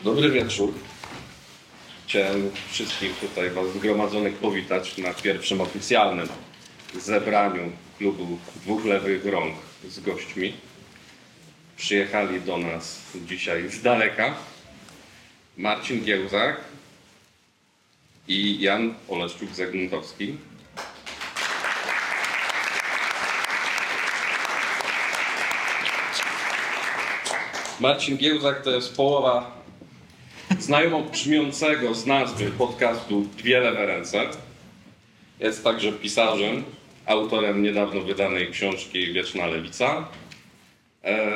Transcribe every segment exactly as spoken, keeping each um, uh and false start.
Dobry wieczór. Chciałem wszystkich tutaj Was zgromadzonych powitać na pierwszym oficjalnym zebraniu klubu Dwóch Lewych Rąk z gośćmi. Przyjechali do nas dzisiaj z daleka Marcin Giełzak i Jan Oleszczuk-Zygmuntowski. Marcin Giełzak to jest połowa znajomo brzmiącego z nazwy podcastu Dwie lewe ręce. Jest także pisarzem, autorem niedawno wydanej książki Wieczna Lewica. E...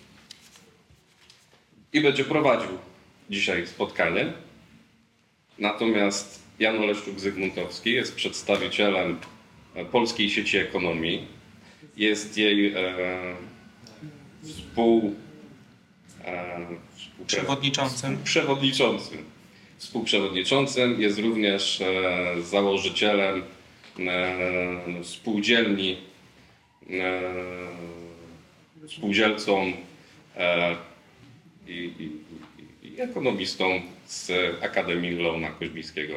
I będzie prowadził dzisiaj spotkanie. Natomiast Jan Oleszczuk-Zygmuntowski jest przedstawicielem Polskiej Sieci Ekonomii. Jest jej e... współ... e... Przewodniczącym. Przewodniczącym. Współprzewodniczącym. Jest również e, założycielem e, spółdzielni, e, spółdzielcą e, i, i, i ekonomistą z Akademii Leona Koźmińskiego.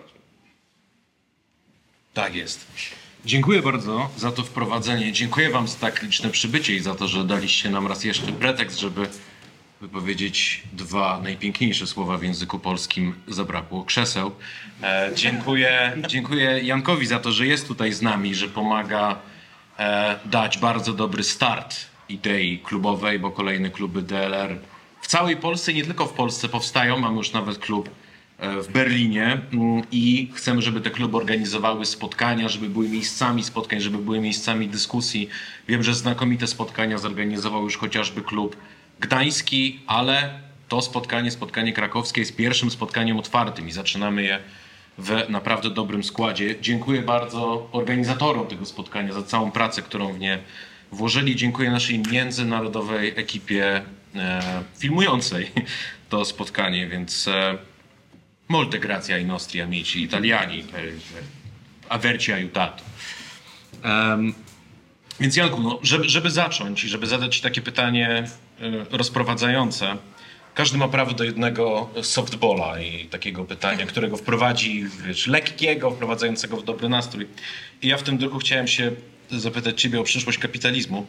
Tak jest. Dziękuję bardzo za to wprowadzenie. Dziękuję Wam za tak liczne przybycie i za to, że daliście nam raz jeszcze pretekst, żeby wypowiedzieć dwa najpiękniejsze słowa w języku polskim. Zabrakło krzeseł. E, dziękuję, dziękuję Jankowi za to, że jest tutaj z nami, że pomaga e, dać bardzo dobry start idei klubowej, bo kolejne kluby D L R w całej Polsce, nie tylko w Polsce powstają. Mamy już nawet klub e, w Berlinie i chcemy, żeby te kluby organizowały spotkania, żeby były miejscami spotkań, żeby były miejscami dyskusji. Wiem, że znakomite spotkania zorganizował już chociażby klub gdański, ale to spotkanie, spotkanie krakowskie jest pierwszym spotkaniem otwartym i zaczynamy je w naprawdę dobrym składzie. Dziękuję bardzo organizatorom tego spotkania za całą pracę, którą w nie włożyli. Dziękuję naszej międzynarodowej ekipie e, filmującej to spotkanie, więc e, molte grazie ai nostri amici italiani per averci aiutato. Um, Więc Janku, no, żeby, żeby zacząć i żeby zadać Ci takie pytanie y, rozprowadzające, każdy ma prawo do jednego softballa i takiego pytania, którego wprowadzi, wiesz, lekkiego, wprowadzającego w dobry nastrój. I ja w tym duchu chciałem się zapytać Ciebie o przyszłość kapitalizmu.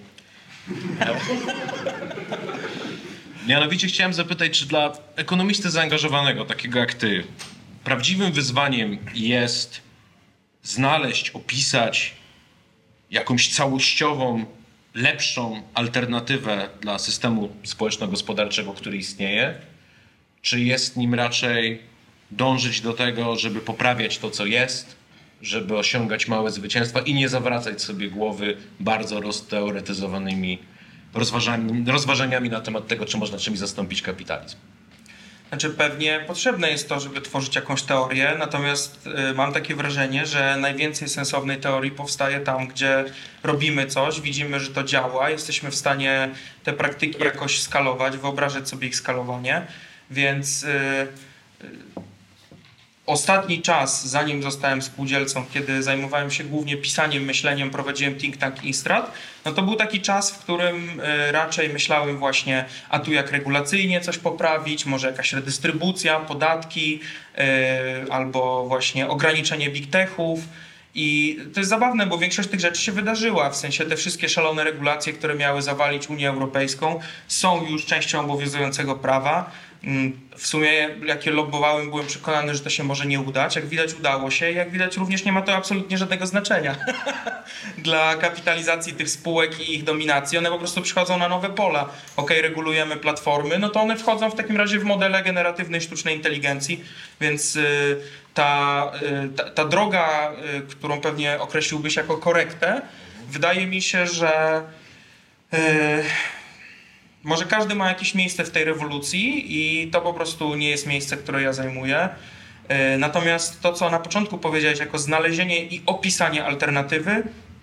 Mianowicie chciałem zapytać, czy dla ekonomisty zaangażowanego, takiego jak Ty, prawdziwym wyzwaniem jest znaleźć, opisać jakąś całościową, lepszą alternatywę dla systemu społeczno-gospodarczego, który istnieje? Czy jest nim raczej dążyć do tego, żeby poprawiać to, co jest, żeby osiągać małe zwycięstwa i nie zawracać sobie głowy bardzo rozteoretyzowanymi rozważaniami, rozważaniami na temat tego, czy można czymś zastąpić kapitalizm? Znaczy pewnie potrzebne jest to, żeby tworzyć jakąś teorię, natomiast y, mam takie wrażenie, że najwięcej sensownej teorii powstaje tam, gdzie robimy coś, widzimy, że to działa, jesteśmy w stanie te praktyki jakoś skalować, wyobrażać sobie ich skalowanie, więc y, y, ostatni czas, zanim zostałem spółdzielcą, kiedy zajmowałem się głównie pisaniem, myśleniem, prowadziłem think tank Instrat, no to był taki czas, w którym y, raczej myślałem właśnie, a tu jak regulacyjnie coś poprawić, może jakaś redystrybucja, podatki y, albo właśnie ograniczenie big techów. I to jest zabawne, bo większość tych rzeczy się wydarzyła, w sensie te wszystkie szalone regulacje, które miały zawalić Unię Europejską, są już częścią obowiązującego prawa. W sumie jak je lobbowałem, byłem przekonany, że to się może nie udać. Jak widać, udało się. Jak widać, również nie ma to absolutnie żadnego znaczenia dla kapitalizacji tych spółek i ich dominacji. One po prostu przychodzą na nowe pola. Ok, regulujemy platformy, no to one wchodzą w takim razie w modele generatywnej sztucznej inteligencji, więc y, ta, y, ta, ta droga, y, którą pewnie określiłbyś jako korektę, wydaje mi się, że y, może każdy ma jakieś miejsce w tej rewolucji i to po prostu nie jest miejsce, które ja zajmuję. Natomiast to, co na początku powiedziałeś jako znalezienie i opisanie alternatywy,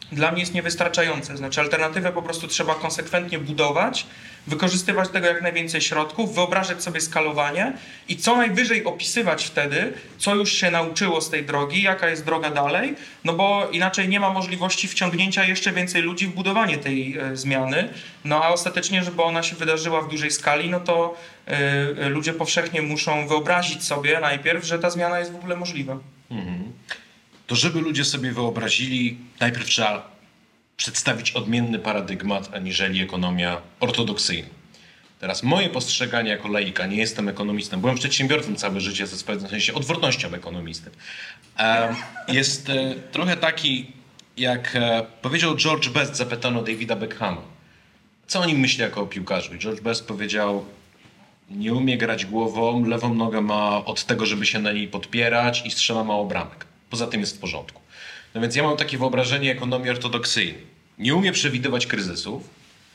dla mnie jest niewystarczające. Znaczy alternatywę po prostu trzeba konsekwentnie budować, wykorzystywać tego jak najwięcej środków, wyobrażać sobie skalowanie i co najwyżej opisywać wtedy, co już się nauczyło z tej drogi, jaka jest droga dalej, no bo inaczej nie ma możliwości wciągnięcia jeszcze więcej ludzi w budowanie tej e, zmiany, no a ostatecznie, żeby ona się wydarzyła w dużej skali, no to e, ludzie powszechnie muszą wyobrazić sobie najpierw, że ta zmiana jest w ogóle możliwa. Mhm. To żeby ludzie sobie wyobrazili, najpierw trzeba przedstawić odmienny paradygmat aniżeli ekonomia ortodoksyjna. Teraz moje postrzeganie jako laika, nie jestem ekonomistą, byłem przedsiębiorcą całe życie, ze w sensie odwrotnością ekonomisty, jest trochę taki, jak powiedział George Best, zapytano Davida Beckhama, co o nim myśli jako o piłkarzu. I George Best powiedział, nie umie grać głową, lewą nogę ma od tego, żeby się na niej podpierać i strzela mało bramek. Poza tym jest w porządku. No więc ja mam takie wyobrażenie ekonomii ortodoksyjnej. Nie umie przewidywać kryzysów,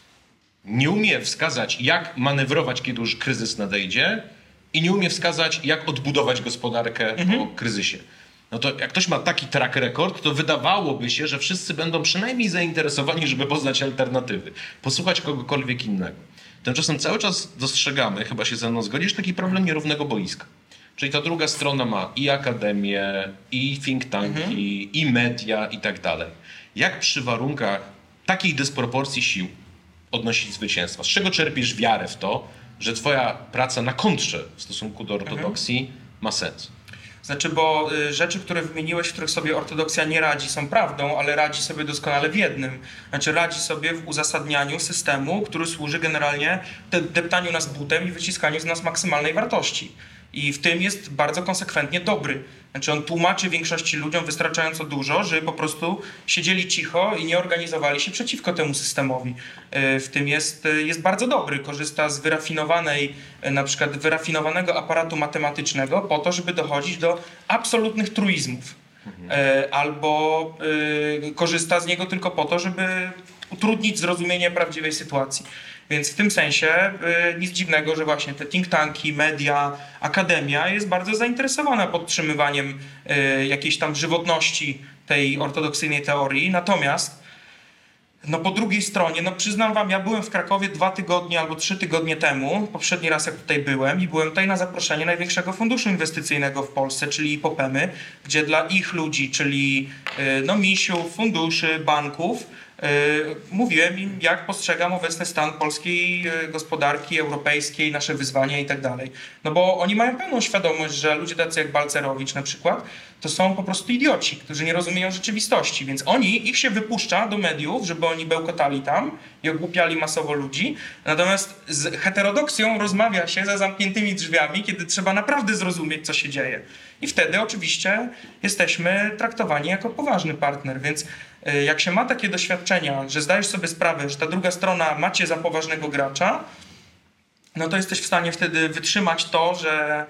nie umie wskazać, jak manewrować, kiedy już kryzys nadejdzie i nie umie wskazać, jak odbudować gospodarkę Mhm. po kryzysie. No to jak ktoś ma taki track record, to wydawałoby się, że wszyscy będą przynajmniej zainteresowani, żeby poznać alternatywy, posłuchać kogokolwiek innego. Tymczasem cały czas dostrzegamy, chyba się ze mną zgodzisz, taki problem nierównego boiska. Czyli ta druga strona ma i akademię, i think tanki, mhm. i media i tak dalej. Jak przy warunkach takiej dysproporcji sił odnosić zwycięstwa? Z czego czerpiesz wiarę w to, że twoja praca na kontrze w stosunku do ortodoksji mhm. ma sens? Znaczy, bo y, rzeczy, które wymieniłeś, w których sobie ortodoksja nie radzi, są prawdą, ale radzi sobie doskonale w jednym. Znaczy radzi sobie w uzasadnianiu systemu, który służy generalnie de- deptaniu nas butem i wyciskaniu z nas maksymalnej wartości. I w tym jest bardzo konsekwentnie dobry. Znaczy on tłumaczy większości ludziom wystarczająco dużo, że po prostu siedzieli cicho i nie organizowali się przeciwko temu systemowi. W tym jest, jest bardzo dobry. Korzysta z wyrafinowanej, na przykład wyrafinowanego aparatu matematycznego po to, żeby dochodzić do absolutnych truizmów. Mhm. Albo y, korzysta z niego tylko po to, żeby utrudnić zrozumienie prawdziwej sytuacji. Więc w tym sensie y, nic dziwnego, że właśnie te think tanki, media, akademia jest bardzo zainteresowana podtrzymywaniem y, jakiejś tam żywotności tej ortodoksyjnej teorii. Natomiast no po drugiej stronie, no przyznam wam, ja byłem w Krakowie dwa tygodnie albo trzy tygodnie temu, poprzedni raz jak tutaj byłem i byłem tutaj na zaproszenie największego funduszu inwestycyjnego w Polsce, czyli Popemy, gdzie dla ich ludzi, czyli y, no misiów, funduszy, banków, mówiłem im, jak postrzegam obecny stan polskiej gospodarki, europejskiej, nasze wyzwania i tak dalej. No bo oni mają pełną świadomość, że ludzie tacy jak Balcerowicz na przykład, to są po prostu idioci, którzy nie rozumieją rzeczywistości, więc oni, ich się wypuszcza do mediów, żeby oni bełkotali tam i ogłupiali masowo ludzi, natomiast z heterodoksją rozmawia się za zamkniętymi drzwiami, kiedy trzeba naprawdę zrozumieć, co się dzieje. I wtedy oczywiście jesteśmy traktowani jako poważny partner, więc jak się ma takie doświadczenia, że zdajesz sobie sprawę, że ta druga strona ma cię za poważnego gracza, no to jesteś w stanie wtedy wytrzymać to, że,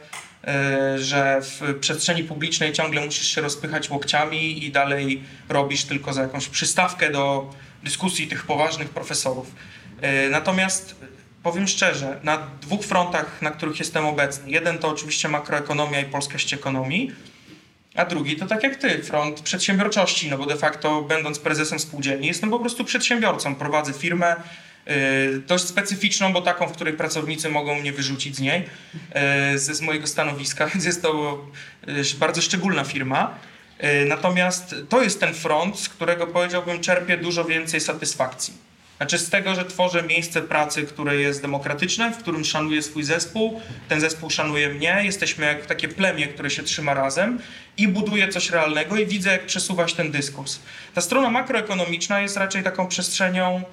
że w przestrzeni publicznej ciągle musisz się rozpychać łokciami i dalej robisz tylko za jakąś przystawkę do dyskusji tych poważnych profesorów. Natomiast powiem szczerze, na dwóch frontach, na których jestem obecny, jeden to oczywiście makroekonomia i polskość ekonomii, a drugi to tak jak ty, front przedsiębiorczości, no bo de facto będąc prezesem spółdzielni jestem po prostu przedsiębiorcą, prowadzę firmę yy, dość specyficzną, bo taką, w której pracownicy mogą mnie wyrzucić z niej, yy, z, z mojego stanowiska, więc jest to yy, bardzo szczególna firma. Yy, natomiast to jest ten front, z którego powiedziałbym czerpię dużo więcej satysfakcji. Znaczy z tego, że tworzę miejsce pracy, które jest demokratyczne, w którym szanuję swój zespół, ten zespół szanuje mnie, jesteśmy jak takie plemię, które się trzyma razem i buduje coś realnego i widzę, jak przesuwa się ten dyskurs. Ta strona makroekonomiczna jest raczej taką przestrzenią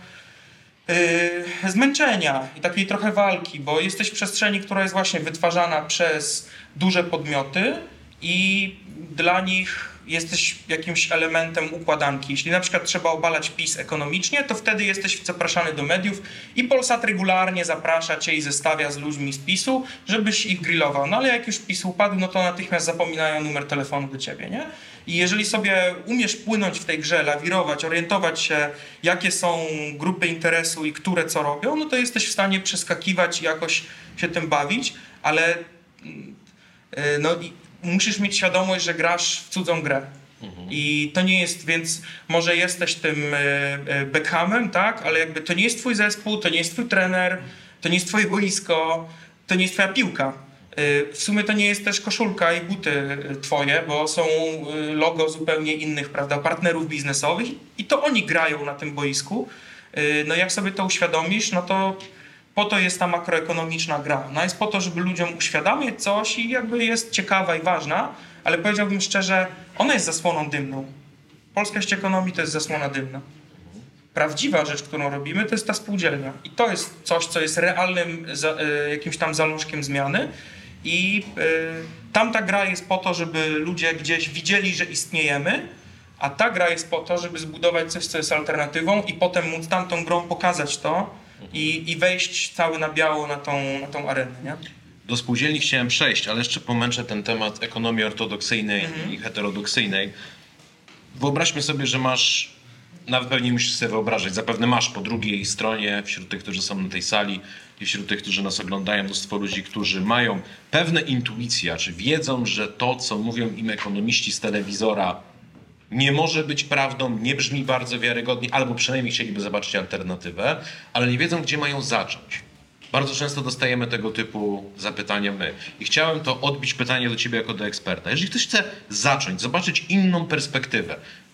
yy, zmęczenia i takiej trochę walki, bo jesteś w przestrzeni, która jest właśnie wytwarzana przez duże podmioty i dla nich jesteś jakimś elementem układanki. Jeśli na przykład trzeba obalać PiS ekonomicznie, to wtedy jesteś zapraszany do mediów i Polsat regularnie zaprasza cię i zestawia z ludźmi z PiSu, żebyś ich grillował. No ale jak już PiS upadł, no to natychmiast zapominają numer telefonu do ciebie, nie? I jeżeli sobie umiesz płynąć w tej grze, lawirować, orientować się, jakie są grupy interesu i które co robią, no to jesteś w stanie przeskakiwać i jakoś się tym bawić, ale no i musisz mieć świadomość, że grasz w cudzą grę. I to nie jest, więc może jesteś tym e, e, Beckhamem, tak, ale jakby to nie jest twój zespół, to nie jest twój trener, to nie jest twoje boisko, to nie jest twoja piłka. E, w sumie to nie jest też koszulka i buty e, twoje, bo są e, logo zupełnie innych, prawda, partnerów biznesowych i to oni grają na tym boisku. E, no jak sobie to uświadomisz, no to po to jest ta makroekonomiczna gra. Ona jest po to, żeby ludziom uświadamiać coś i jakby jest ciekawa i ważna, ale powiedziałbym szczerze, ona jest zasłoną dymną. Polskość ekonomii to jest zasłona dymna. Prawdziwa rzecz, którą robimy, to jest ta spółdzielnia. I to jest coś, co jest realnym za, y, jakimś tam zalążkiem zmiany. I y, tamta gra jest po to, żeby ludzie gdzieś widzieli, że istniejemy, a ta gra jest po to, żeby zbudować coś, co jest alternatywą i potem móc tamtą grą pokazać to i, i wejść cały na biało na tą, na tą arenę, nie? Do spółdzielni chciałem przejść, ale jeszcze pomęczę ten temat ekonomii ortodoksyjnej Mhm. i heterodoksyjnej. Wyobraźmy sobie, że masz, nawet pewnie musisz sobie wyobrazić, zapewne masz po drugiej stronie, wśród tych, którzy są na tej sali i wśród tych, którzy nas oglądają, mnóstwo ludzi, którzy mają pewne intuicje, czy wiedzą, że to, co mówią im ekonomiści z telewizora, nie może być prawdą, nie brzmi bardzo wiarygodnie, albo przynajmniej chcieliby zobaczyć alternatywę, ale nie wiedzą, gdzie mają zacząć. Bardzo często dostajemy tego typu zapytania my. I chciałem to odbić pytanie do ciebie jako do eksperta. Jeżeli ktoś chce zacząć, zobaczyć inną perspektywę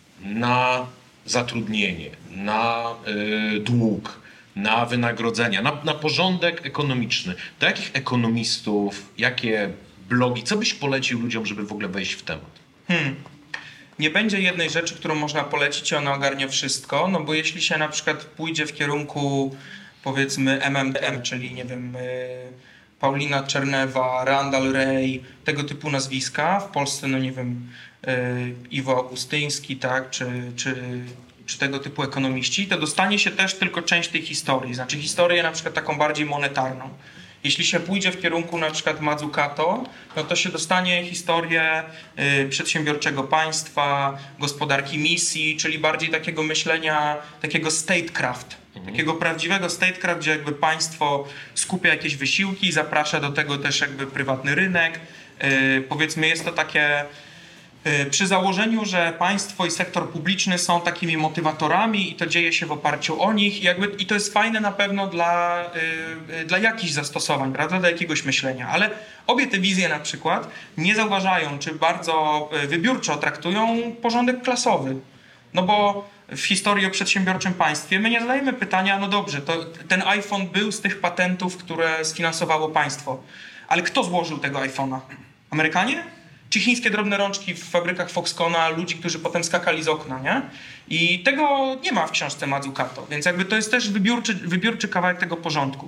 na zatrudnienie, na y, dług, na wynagrodzenia, na, na porządek ekonomiczny, to jakich ekonomistów, jakie blogi, co byś polecił ludziom, żeby w ogóle wejść w temat? Hmm. Nie będzie jednej rzeczy, którą można polecić i ona ogarnia wszystko, no bo jeśli się na przykład pójdzie w kierunku powiedzmy M M D M, czyli nie wiem, Paulina Czernewa, Randall Ray, tego typu nazwiska, w Polsce no nie wiem, Iwo Augustyński, tak, czy, czy, czy tego typu ekonomiści, to dostanie się też tylko część tej historii, znaczy historię na przykład taką bardziej monetarną. Jeśli się pójdzie w kierunku na przykład Mazzucato, no to się dostanie historię y, przedsiębiorczego państwa, gospodarki misji, czyli bardziej takiego myślenia, takiego statecraft, mhm. takiego prawdziwego statecraft, gdzie jakby państwo skupia jakieś wysiłki, zaprasza do tego też jakby prywatny rynek. Y, powiedzmy jest to takie przy założeniu, że państwo i sektor publiczny są takimi motywatorami i to dzieje się w oparciu o nich i, jakby, i to jest fajne na pewno dla, yy, dla jakichś zastosowań, prawda, dla jakiegoś myślenia, ale obie te wizje na przykład nie zauważają, czy bardzo wybiórczo traktują porządek klasowy. No bo w historii o przedsiębiorczym państwie my nie zadajemy pytania, no dobrze, to ten iPhone był z tych patentów, które sfinansowało państwo, ale kto złożył tego iPhone'a? Amerykanie? Czy chińskie drobne rączki w fabrykach Foxconna, ludzi, którzy potem skakali z okna, nie? I tego nie ma w książce Mazzucato, więc jakby to jest też wybiórczy, wybiórczy kawałek tego porządku.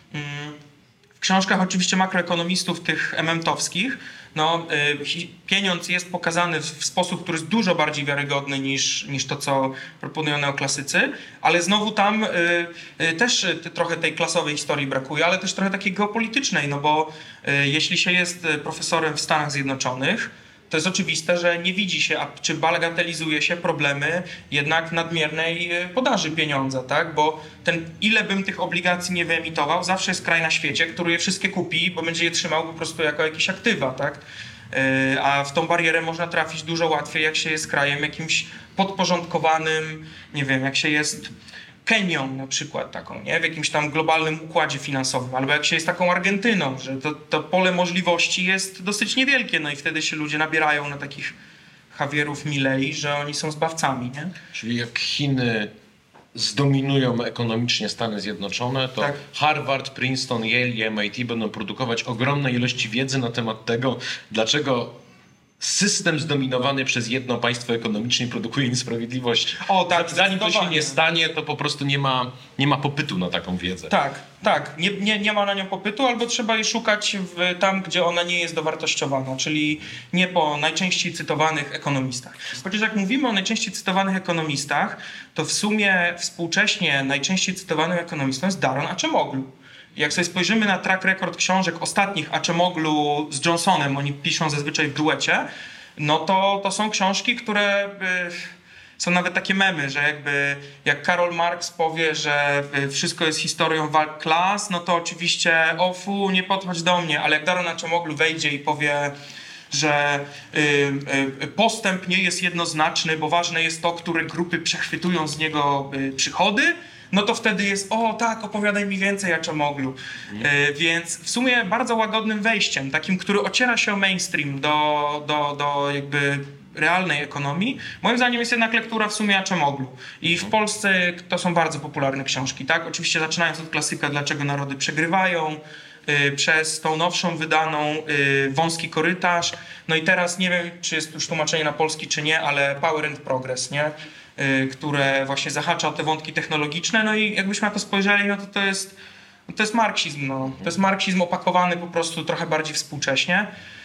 W książkach oczywiście makroekonomistów, tych em em towskich, no, pieniądz jest pokazany w sposób, który jest dużo bardziej wiarygodny niż, niż to, co proponują neoklasycy, ale znowu tam y, y, też trochę tej klasowej historii brakuje, ale też trochę takiej geopolitycznej, no bo y, jeśli się jest profesorem w Stanach Zjednoczonych, to jest oczywiste, że nie widzi się, a czy bagatelizuje się problemy jednak nadmiernej podaży pieniądza, tak? Bo ten, ile bym tych obligacji nie wyemitował, zawsze jest kraj na świecie, który je wszystkie kupi, bo będzie je trzymał po prostu jako jakieś aktywa, tak? Yy, a w tą barierę można trafić dużo łatwiej, jak się jest krajem jakimś podporządkowanym, nie wiem, jak się jest Kenią na przykład taką, nie? W jakimś tam globalnym układzie finansowym, albo jak się jest taką Argentyną, że to, to pole możliwości jest dosyć niewielkie, no i wtedy się ludzie nabierają na takich Javierów Milei, że oni są zbawcami, nie? Czyli jak Chiny zdominują ekonomicznie Stany Zjednoczone, to tak. Harvard, Princeton, Yale i M I T będą produkować ogromne ilości wiedzy na temat tego, dlaczego system zdominowany przez jedno państwo ekonomicznie produkuje niesprawiedliwości. O, tak, zanim to się nie stanie, to po prostu nie ma, nie ma popytu na taką wiedzę. Tak, tak. Nie, nie, nie ma na nią popytu, albo trzeba jej szukać w, tam, gdzie ona nie jest dowartościowana, czyli nie po najczęściej cytowanych ekonomistach. Chociaż jak mówimy o najczęściej cytowanych ekonomistach, to w sumie współcześnie najczęściej cytowanym ekonomistą jest Daron Acemoglu. Jak sobie spojrzymy na track record książek ostatnich Acemoglu z Johnsonem, oni piszą zazwyczaj w duecie, no to, to są książki, które y, są nawet takie memy, że jakby jak Karol Marx powie, że wszystko jest historią walk klas, no to oczywiście o fu, nie podchodź do mnie, ale jak Daron Acemoglu wejdzie i powie że y, y, postęp nie jest jednoznaczny, bo ważne jest to, które grupy przechwytują z niego y, przychody, no to wtedy jest, o tak, opowiadaj mi więcej Acemoglu. Y, więc w sumie bardzo łagodnym wejściem, takim, który ociera się o mainstream do, do, do jakby realnej ekonomii, moim zdaniem jest jednak lektura w sumie Acemoglu. I w Polsce to są bardzo popularne książki, tak? Oczywiście zaczynając od klasyka Dlaczego narody przegrywają, y, przez tą nowszą wydaną y, Wąski korytarz, no i teraz nie wiem, czy jest już tłumaczenie na polski, czy nie, ale Power and Progress, nie? Y, które właśnie zahacza o te wątki technologiczne, no i jakbyśmy na to spojrzeli, no to to jest, to jest marksizm, no. To jest marksizm opakowany po prostu trochę bardziej współcześnie.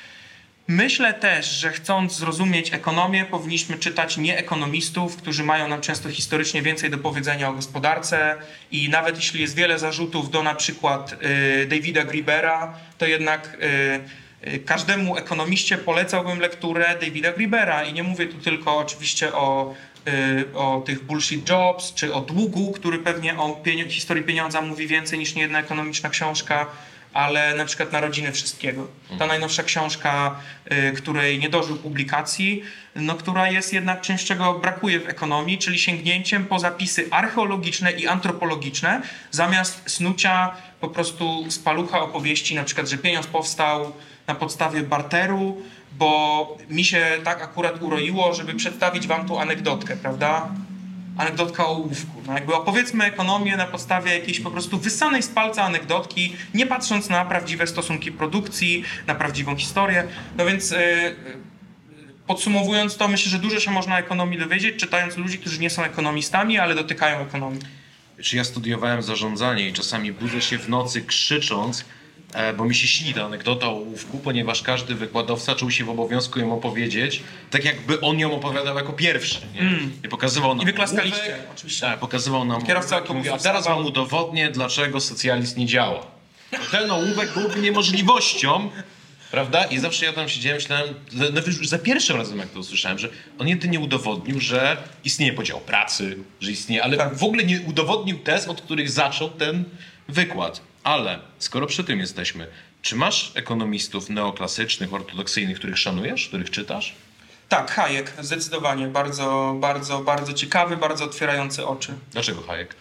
Myślę też, że chcąc zrozumieć ekonomię, powinniśmy czytać nie ekonomistów, którzy mają nam często historycznie więcej do powiedzenia o gospodarce i nawet jeśli jest wiele zarzutów do na przykład y, Davida Gribera, to jednak y, y, każdemu ekonomiście polecałbym lekturę Davida Gribera i nie mówię tu tylko oczywiście o, y, o tych bullshit jobs, czy o długu, który pewnie o pienio- historii pieniądza mówi więcej niż niejedna ekonomiczna książka, ale na przykład Narodziny Wszystkiego. Ta najnowsza książka, y, której nie dożył publikacji, no, która jest jednak czymś, czego brakuje w ekonomii, czyli sięgnięciem po zapisy archeologiczne i antropologiczne, zamiast snucia po prostu z palucha opowieści, na przykład, że pieniądz powstał na podstawie barteru, bo mi się tak akurat uroiło, żeby przedstawić wam tu anegdotkę, prawda? Anegdotka o ołówku. No jakby opowiedzmy ekonomię na podstawie jakiejś po prostu wyssanej z palca anegdotki, nie patrząc na prawdziwe stosunki produkcji, na prawdziwą historię. No więc yy, podsumowując to, myślę, że dużo się można o ekonomii dowiedzieć, czytając ludzi, którzy nie są ekonomistami, ale dotykają ekonomii. Czy ja studiowałem zarządzanie i czasami budzę się w nocy krzycząc, e, bo mi się śni ta anegdota o ołówku, ponieważ każdy wykładowca czuł się w obowiązku ją opowiedzieć, tak jakby on ją opowiadał jako pierwszy. Nie? Mm. I pokazywał nam I wyklaskaliście, ołówek, oczywiście. tak, pokazywał nam Kierowca ołówek i mówi, a autobusu teraz wstawał. wam udowodnię, dlaczego socjalizm nie działa. Ten ołówek byłby niemożliwością, prawda? I zawsze ja tam siedziałem, myślałem, nawet już za pierwszym razem jak to usłyszałem, że on jedynie udowodnił, że istnieje podział pracy, że istnieje, ale Tak. w ogóle nie udowodnił tez, od których zaczął ten wykład. Ale skoro przy tym jesteśmy, czy masz ekonomistów neoklasycznych, ortodoksyjnych, których szanujesz, których czytasz? Tak, Hayek, zdecydowanie. Bardzo, bardzo, bardzo ciekawy, bardzo otwierający oczy. Dlaczego Hayek?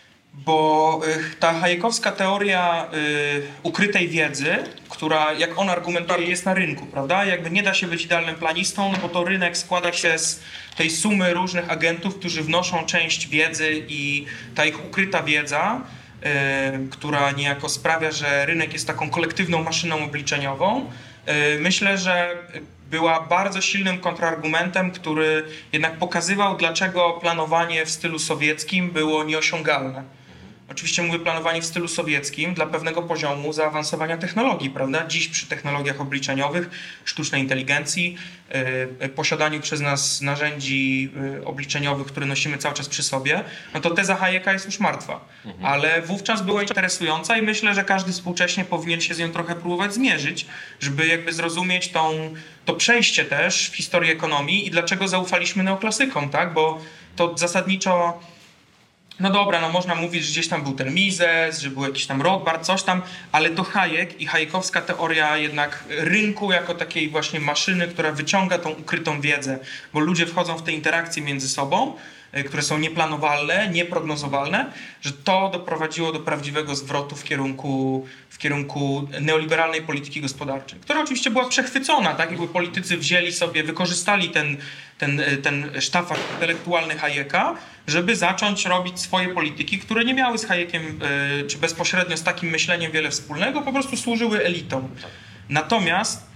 Bo y, ta hayekowska teoria y, ukrytej wiedzy, która jak on argumentuje jest na rynku, prawda? Jakby nie da się być idealnym planistą, no bo to rynek składa się z tej sumy różnych agentów, którzy wnoszą część wiedzy i ta ich ukryta wiedza, y, która niejako sprawia, że rynek jest taką kolektywną maszyną obliczeniową, y, myślę, że była bardzo silnym kontrargumentem, który jednak pokazywał, dlaczego planowanie w stylu sowieckim było nieosiągalne. Oczywiście mówię planowanie w stylu sowieckim dla pewnego poziomu zaawansowania technologii, prawda? Dziś przy technologiach obliczeniowych, sztucznej inteligencji, yy, posiadaniu przez nas narzędzi yy, obliczeniowych, które nosimy cały czas przy sobie, no to teza Hayeka jest już martwa. Mhm. Ale wówczas była interesująca i myślę, że każdy współcześnie powinien się z nią trochę próbować zmierzyć, żeby jakby zrozumieć tą, to przejście też w historii ekonomii i dlaczego zaufaliśmy neoklasykom, tak? Bo to zasadniczo... No dobra, no można mówić, że gdzieś tam był ten Mises, że był jakiś tam Rothbard, coś tam, ale to Hayek i hayekowska teoria jednak rynku jako takiej właśnie maszyny, która wyciąga tą ukrytą wiedzę, bo ludzie wchodzą w te interakcje między sobą, które są nieplanowalne, nieprognozowalne, że to doprowadziło do prawdziwego zwrotu w kierunku, w kierunku neoliberalnej polityki gospodarczej, która oczywiście była przechwycona, tak jakby politycy wzięli sobie, wykorzystali ten, ten, ten sztafak intelektualny Hayeka, żeby zacząć robić swoje polityki, które nie miały z Hayekiem, czy bezpośrednio z takim myśleniem wiele wspólnego, po prostu służyły elitom. Natomiast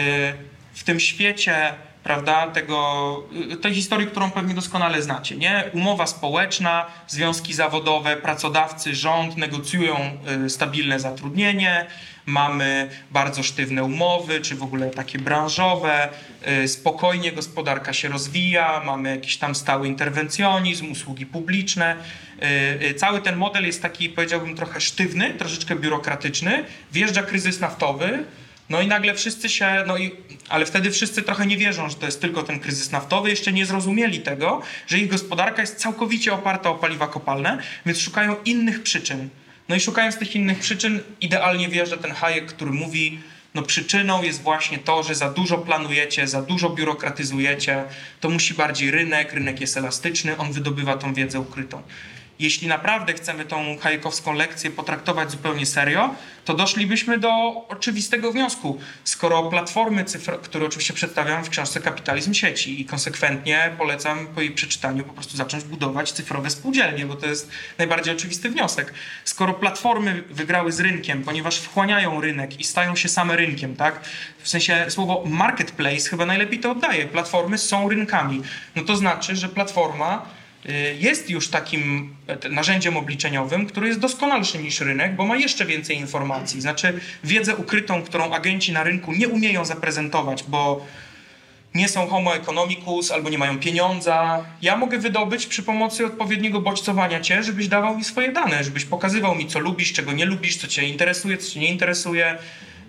w tym świecie, prawda, tego, tej historii, którą pewnie doskonale znacie, nie? Umowa społeczna, związki zawodowe, pracodawcy, rząd negocjują stabilne zatrudnienie, mamy bardzo sztywne umowy, czy w ogóle takie branżowe, spokojnie gospodarka się rozwija, mamy jakiś tam stały interwencjonizm, usługi publiczne. Cały ten model jest taki, powiedziałbym, trochę sztywny, troszeczkę biurokratyczny. Wjeżdża kryzys naftowy, no i nagle wszyscy się, no i, ale wtedy wszyscy trochę nie wierzą, że to jest tylko ten kryzys naftowy, jeszcze nie zrozumieli tego, że ich gospodarka jest całkowicie oparta o paliwa kopalne, więc szukają innych przyczyn. No i szukając tych innych przyczyn, idealnie wjeżdża ten Hayek, który mówi, no przyczyną jest właśnie to, że za dużo planujecie, za dużo biurokratyzujecie, to musi bardziej rynek, rynek jest elastyczny, on wydobywa tą wiedzę ukrytą. Jeśli naprawdę chcemy tą hayekowską lekcję potraktować zupełnie serio, to doszlibyśmy do oczywistego wniosku. Skoro platformy cyfrowe, które oczywiście przedstawiam w książce Kapitalizm sieci i konsekwentnie polecam po jej przeczytaniu po prostu zacząć budować cyfrowe spółdzielnie, bo to jest najbardziej oczywisty wniosek. Skoro platformy wygrały z rynkiem, ponieważ wchłaniają rynek i stają się same rynkiem, tak? W sensie słowo marketplace chyba najlepiej to oddaje. Platformy są rynkami. No to znaczy, że platforma jest już takim narzędziem obliczeniowym, który jest doskonalszy niż rynek, bo ma jeszcze więcej informacji. Znaczy wiedzę ukrytą, którą agenci na rynku nie umieją zaprezentować, bo nie są homo economicus albo nie mają pieniądza. Ja mogę wydobyć przy pomocy odpowiedniego bodźcowania cię, żebyś dawał mi swoje dane, żebyś pokazywał mi, co lubisz, czego nie lubisz, co cię interesuje, co cię nie interesuje.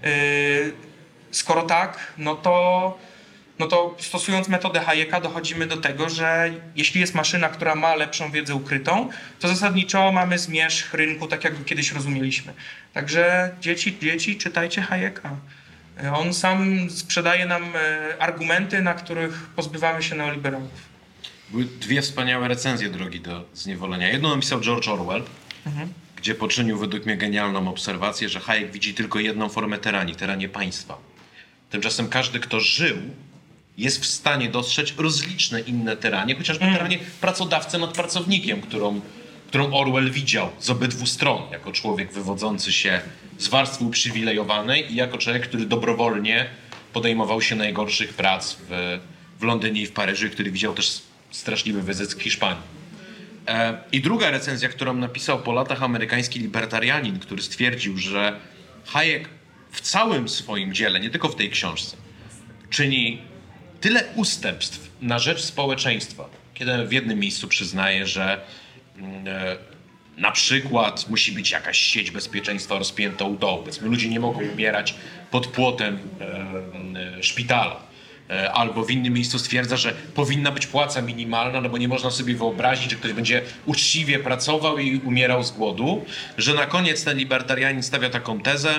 Skoro tak, no to no to stosując metodę Hayeka dochodzimy do tego, że jeśli jest maszyna, która ma lepszą wiedzę ukrytą, to zasadniczo mamy zmierzch rynku, tak jak go kiedyś rozumieliśmy. Także dzieci, dzieci, czytajcie Hayeka. On sam sprzedaje nam argumenty, na których pozbywamy się neoliberałów. Były dwie wspaniałe recenzje Drogi do zniewolenia. Jedną napisał George Orwell, mhm. gdzie poczynił według mnie genialną obserwację, że Hayek widzi tylko jedną formę tyranii, tyranię państwa. Tymczasem każdy, kto żył, jest w stanie dostrzec rozliczne inne tyranie, chociażby mm. tyranie pracodawcy nad pracownikiem, którą, którą Orwell widział z obydwu stron, jako człowiek wywodzący się z warstwy uprzywilejowanej i jako człowiek, który dobrowolnie podejmował się najgorszych prac w, w Londynie i w Paryżu, i który widział też straszliwy wyzysk Hiszpanii. E, I druga recenzja, którą napisał po latach amerykański libertarianin, który stwierdził, że Hayek w całym swoim dziele, nie tylko w tej książce, czyni tyle ustępstw na rzecz społeczeństwa, kiedy w jednym miejscu przyznaje, że e, na przykład musi być jakaś sieć bezpieczeństwa rozpięta u dołu. Powiedzmy, ludzie nie mogą umierać pod płotem e, e, szpitala. E, albo w innym miejscu stwierdza, że powinna być płaca minimalna, no bo nie można sobie wyobrazić, że ktoś będzie uczciwie pracował i umierał z głodu. Że na koniec ten libertarianin stawia taką tezę: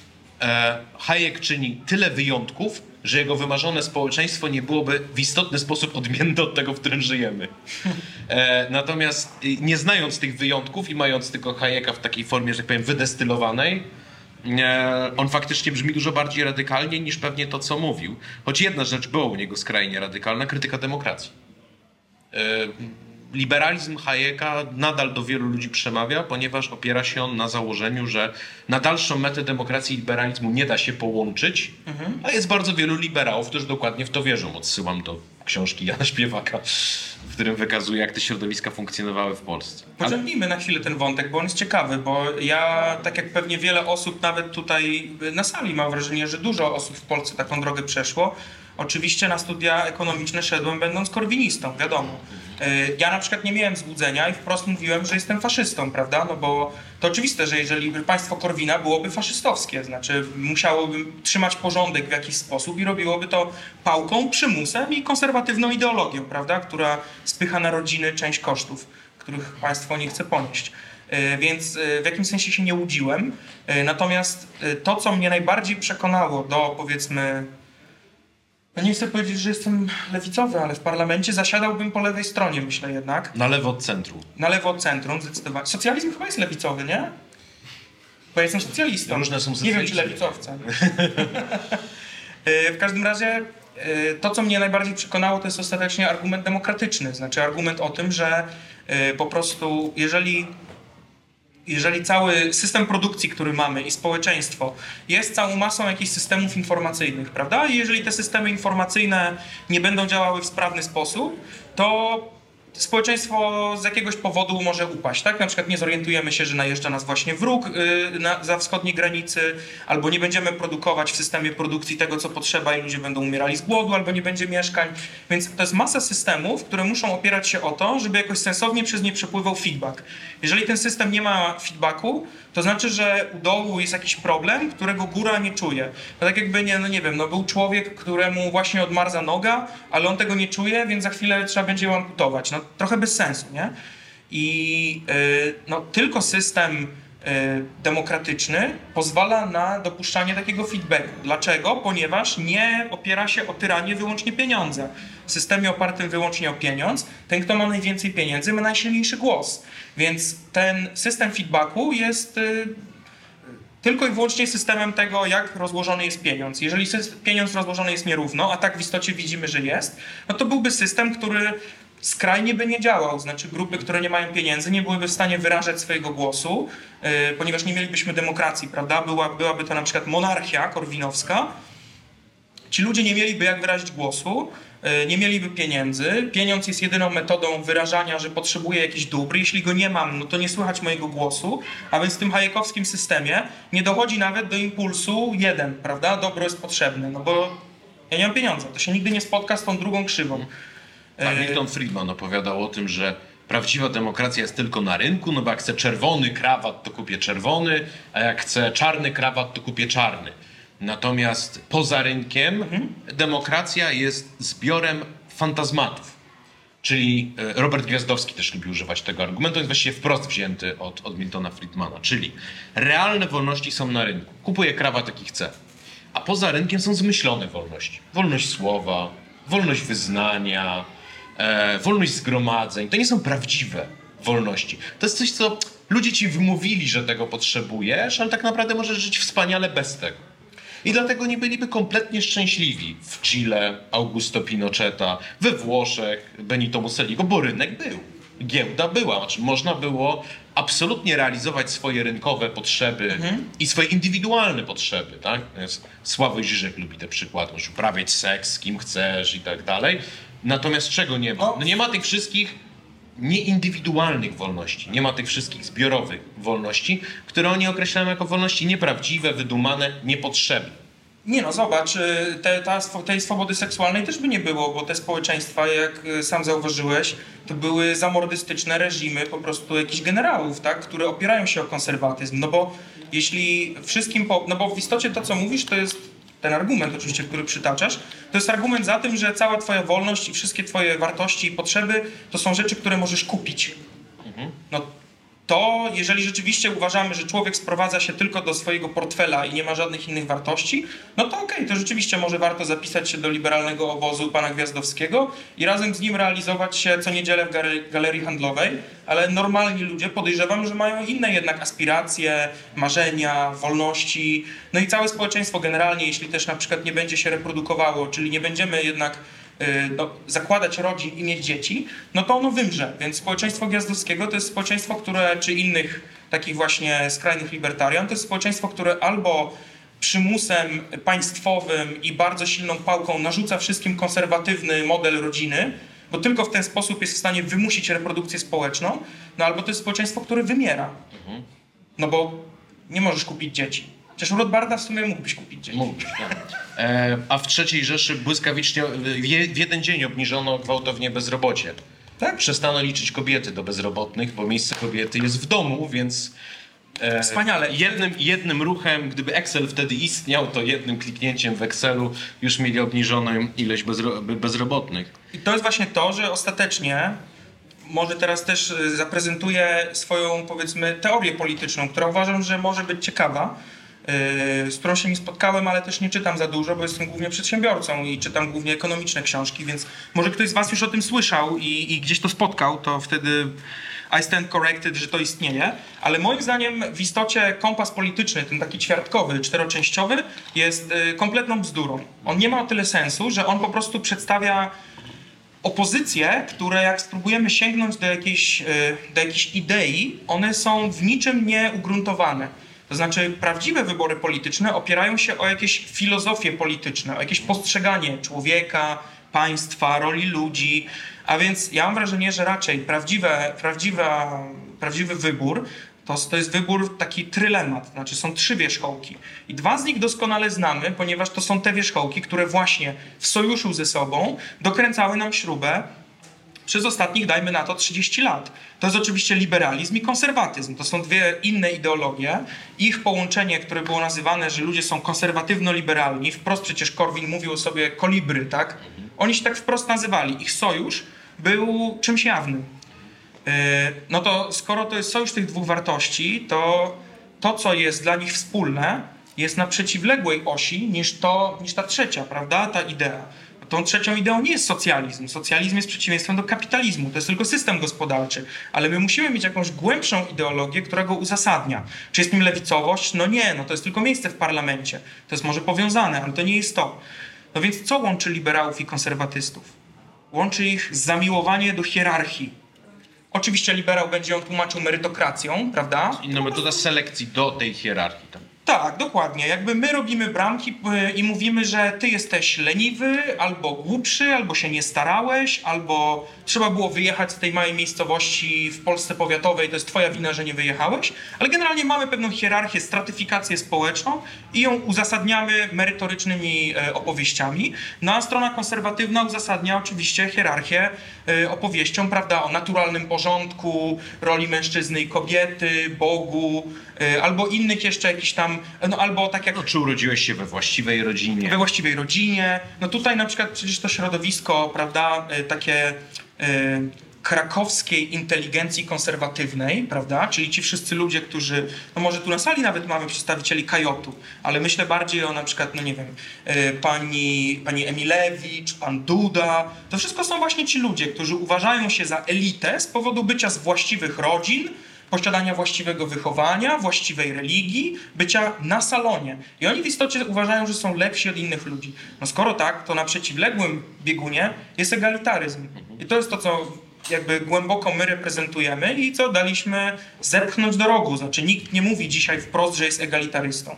e, Hayek czyni tyle wyjątków, że jego wymarzone społeczeństwo nie byłoby w istotny sposób odmienne od tego, w którym żyjemy. E, natomiast nie znając tych wyjątków i mając tylko Hayeka w takiej formie, że tak powiem, wydestylowanej, e, on faktycznie brzmi dużo bardziej radykalnie niż pewnie to, co mówił. Choć jedna rzecz była u niego skrajnie radykalna: krytyka demokracji. E, Liberalizm Hayeka nadal do wielu ludzi przemawia, ponieważ opiera się on na założeniu, że na dalszą metę demokracji i liberalizmu nie da się połączyć, mhm. a jest bardzo wielu liberałów, którzy dokładnie w to wierzą. Odsyłam do książki Jana Śpiewaka, w którym wykazuje, jak te środowiska funkcjonowały w Polsce. Pociągnijmy na chwilę ten wątek, bo on jest ciekawy, bo ja, tak jak pewnie wiele osób nawet tutaj na sali, mam wrażenie, że dużo osób w Polsce taką drogę przeszło. Oczywiście na studia ekonomiczne szedłem będąc korwinistą, wiadomo. Ja na przykład nie miałem złudzenia i wprost mówiłem, że jestem faszystą, prawda? No bo to oczywiste, że jeżeli państwo Korwina byłoby faszystowskie, znaczy musiałoby trzymać porządek w jakiś sposób i robiłoby to pałką, przymusem i konserwatywną ideologią, prawda? Która spycha na rodziny część kosztów, których państwo nie chce ponieść. Więc w jakimś sensie się nie łudziłem. Natomiast to, co mnie najbardziej przekonało do, powiedzmy, no nie chcę powiedzieć, że jestem lewicowy, ale w parlamencie zasiadałbym po lewej stronie, myślę jednak. Na lewo od centrum. Na lewo od centrum, zdecydowanie. Socjalizm chyba jest lewicowy, nie? Bo ja jestem socjalistą. Różne są nie wiem, czy lewicowcem. W każdym razie to, co mnie najbardziej przekonało, to jest ostatecznie argument demokratyczny. Znaczy argument o tym, że po prostu jeżeli... Jeżeli cały system produkcji, który mamy i społeczeństwo jest całą masą jakichś systemów informacyjnych, prawda? I jeżeli te systemy informacyjne nie będą działały w sprawny sposób, to społeczeństwo z jakiegoś powodu może upaść, tak? Na przykład nie zorientujemy się, że najeżdża nas właśnie wróg yy, na, za wschodniej granicy, albo nie będziemy produkować w systemie produkcji tego, co potrzeba i ludzie będą umierali z głodu, albo nie będzie mieszkań. Więc to jest masa systemów, które muszą opierać się o to, żeby jakoś sensownie przez nie przepływał feedback. Jeżeli ten system nie ma feedbacku, to znaczy, że u dołu jest jakiś problem, którego góra nie czuje. No tak jakby, nie, no nie wiem, no był człowiek, któremu właśnie odmarza noga, ale on tego nie czuje, więc za chwilę trzeba będzie ją amputować. No trochę bez sensu, nie? I yy, no, tylko system demokratyczny pozwala na dopuszczanie takiego feedbacku. Dlaczego? Ponieważ nie opiera się o tyranię wyłącznie pieniądza. W systemie opartym wyłącznie o pieniądz, ten, kto ma najwięcej pieniędzy, ma najsilniejszy głos. Więc ten system feedbacku jest y, tylko i wyłącznie systemem tego, jak rozłożony jest pieniądz. Jeżeli pieniądz rozłożony jest nierówno, a tak w istocie widzimy, że jest, no to byłby system, który skrajnie by nie działał. Znaczy grupy, które nie mają pieniędzy, nie byłyby w stanie wyrażać swojego głosu, yy, ponieważ nie mielibyśmy demokracji, prawda? Była, byłaby to na przykład monarchia korwinowska. Ci ludzie nie mieliby jak wyrazić głosu, yy, nie mieliby pieniędzy. Pieniądz jest jedyną metodą wyrażania, że potrzebuję jakichś dóbr. Jeśli go nie mam, no to nie słychać mojego głosu. A więc w tym hayekowskim systemie nie dochodzi nawet do impulsu jeden, prawda? Dobro jest potrzebne, no bo ja nie mam pieniądza. To się nigdy nie spotka z tą drugą krzywą. Tak, Milton Friedman opowiadał o tym, że prawdziwa demokracja jest tylko na rynku, no bo jak chcę czerwony krawat, to kupię czerwony, a jak chcę czarny krawat, to kupię czarny. Natomiast poza rynkiem mhm. demokracja jest zbiorem fantazmatów. Czyli Robert Gwiazdowski też lubi używać tego argumentu, jest właściwie wprost wzięty od, od Miltona Friedmana. Czyli realne wolności są na rynku. Kupuję krawat, jaki chcę. A poza rynkiem są zmyślone wolności. Wolność słowa, wolność wyznania, e, wolność zgromadzeń. To nie są prawdziwe wolności. To jest coś, co ludzie ci wymówili, że tego potrzebujesz, ale tak naprawdę możesz żyć wspaniale bez tego. I dlatego nie byliby kompletnie szczęśliwi w Chile Augusto Pinocheta, we Włoszech Benito Mussoliego, bo rynek był. Giełda była. Znaczy, można było absolutnie realizować swoje rynkowe potrzeby mhm. i swoje indywidualne potrzeby. Tak? Sławoj Žižek lubi te przykłady. Możesz uprawiać seks z kim chcesz i tak dalej. Natomiast czego nie ma? No nie ma tych wszystkich nieindywidualnych wolności. Nie ma tych wszystkich zbiorowych wolności, które oni określają jako wolności nieprawdziwe, wydumane, niepotrzebne. Nie no, zobacz, te, ta, tej swobody seksualnej też by nie było, bo te społeczeństwa, jak sam zauważyłeś, to były zamordystyczne reżimy po prostu jakichś generałów, tak, które opierają się o konserwatyzm. No bo jeśli wszystkim, po, no bo w istocie to, co mówisz, to jest ten argument oczywiście, który przytaczasz, to jest argument za tym, że cała twoja wolność i wszystkie twoje wartości i potrzeby to są rzeczy, które możesz kupić. Mhm. No to jeżeli rzeczywiście uważamy, że człowiek sprowadza się tylko do swojego portfela i nie ma żadnych innych wartości, no to okej, okay, to rzeczywiście może warto zapisać się do liberalnego obozu pana Gwiazdowskiego i razem z nim realizować się co niedzielę w galerii, galerii handlowej, ale normalni ludzie podejrzewam, że mają inne jednak aspiracje, marzenia, wolności, no i całe społeczeństwo generalnie, jeśli też na przykład nie będzie się reprodukowało, czyli nie będziemy jednak No, zakładać rodzin i mieć dzieci, no to ono wymrze. Więc społeczeństwo Gwiazdowskiego to jest społeczeństwo, które, czy innych takich właśnie skrajnych libertarian, to jest społeczeństwo, które albo przymusem państwowym i bardzo silną pałką narzuca wszystkim konserwatywny model rodziny, bo tylko w ten sposób jest w stanie wymusić reprodukcję społeczną, no albo to jest społeczeństwo, które wymiera. No bo nie możesz kupić dzieci. Przecież u Rothbarda w sumie mógłbyś kupić dzieci. Mógłbyś, tak. E, a w trzeciej Rzeszy błyskawicznie w, je, w jeden dzień obniżono gwałtownie bezrobocie. Tak? Przestano liczyć kobiety do bezrobotnych, bo miejsce kobiety jest w domu, więc e, wspaniale. Jednym, jednym ruchem, gdyby Excel wtedy istniał, to jednym kliknięciem w Excelu już mieli obniżoną ilość bezro, bezrobotnych. I to jest właśnie to, że ostatecznie może teraz też zaprezentuję swoją, powiedzmy, teorię polityczną, która uważam, że może być ciekawa, z którą się nie spotkałem, ale też nie czytam za dużo, bo jestem głównie przedsiębiorcą i czytam głównie ekonomiczne książki, więc może ktoś z was już o tym słyszał i, i gdzieś to spotkał, to wtedy I stand corrected, że to istnieje, ale moim zdaniem w istocie kompas polityczny, ten taki ćwiartkowy, czteroczęściowy, jest kompletną bzdurą. On nie ma o tyle sensu, że on po prostu przedstawia opozycje, które jak spróbujemy sięgnąć do jakiejś, do jakiejś idei, one są w niczym nieugruntowane. To znaczy prawdziwe wybory polityczne opierają się o jakieś filozofie polityczne, o jakieś postrzeganie człowieka, państwa, roli ludzi, a więc ja mam wrażenie, że raczej prawdziwe, prawdziwa, prawdziwy wybór to, to jest wybór taki trylemat, znaczy są trzy wierzchołki i dwa z nich doskonale znamy, ponieważ to są te wierzchołki, które właśnie w sojuszu ze sobą dokręcały nam śrubę przez ostatnich, dajmy na to, trzydzieści lat. To jest oczywiście liberalizm i konserwatyzm. To są dwie inne ideologie. Ich połączenie, które było nazywane, że ludzie są konserwatywno-liberalni, wprost przecież Korwin mówił o sobie kolibry, tak? Oni się tak wprost nazywali. Ich sojusz był czymś jawnym. No to skoro to jest sojusz tych dwóch wartości, to to, co jest dla nich wspólne, jest na przeciwległej osi niż, to, niż ta trzecia, prawda, ta idea. Tą trzecią ideą nie jest socjalizm. Socjalizm jest przeciwieństwem do kapitalizmu. To jest tylko system gospodarczy. Ale my musimy mieć jakąś głębszą ideologię, która go uzasadnia. Czy jest nim lewicowość? No nie, no to jest tylko miejsce w parlamencie. To jest może powiązane, ale to nie jest to. No więc co łączy liberałów i konserwatystów? Łączy ich zamiłowanie do hierarchii. Oczywiście liberał będzie ją tłumaczył merytokracją, prawda? Inna metoda selekcji do tej hierarchii. Tak? Tak, dokładnie. Jakby my robimy bramki i mówimy, że ty jesteś leniwy, albo głupszy, albo się nie starałeś, albo trzeba było wyjechać z tej małej miejscowości w Polsce powiatowej, to jest twoja wina, że nie wyjechałeś, ale generalnie mamy pewną hierarchię, stratyfikację społeczną i ją uzasadniamy merytorycznymi opowieściami. No a strona konserwatywna uzasadnia oczywiście hierarchię opowieścią, prawda, o naturalnym porządku, roli mężczyzny i kobiety, Bogu, albo innych jeszcze jakichś tam, no albo tak jak... No, czy urodziłeś się we właściwej rodzinie? We właściwej rodzinie. No tutaj na przykład przecież to środowisko, prawda, takie y, krakowskiej inteligencji konserwatywnej, prawda, czyli ci wszyscy ludzie, którzy, no może tu na sali nawet mamy przedstawicieli Kajotu, ale myślę bardziej o na przykład, no nie wiem, y, pani, pani Emilewicz, pan Duda, to wszystko są właśnie ci ludzie, którzy uważają się za elitę z powodu bycia z właściwych rodzin, posiadania właściwego wychowania, właściwej religii, bycia na salonie. I oni w istocie uważają, że są lepsi od innych ludzi. No skoro tak, to na przeciwległym biegunie jest egalitaryzm. I to jest to, co jakby głęboko my reprezentujemy i co daliśmy zepchnąć do rogu. Znaczy nikt nie mówi dzisiaj wprost, że jest egalitarystą.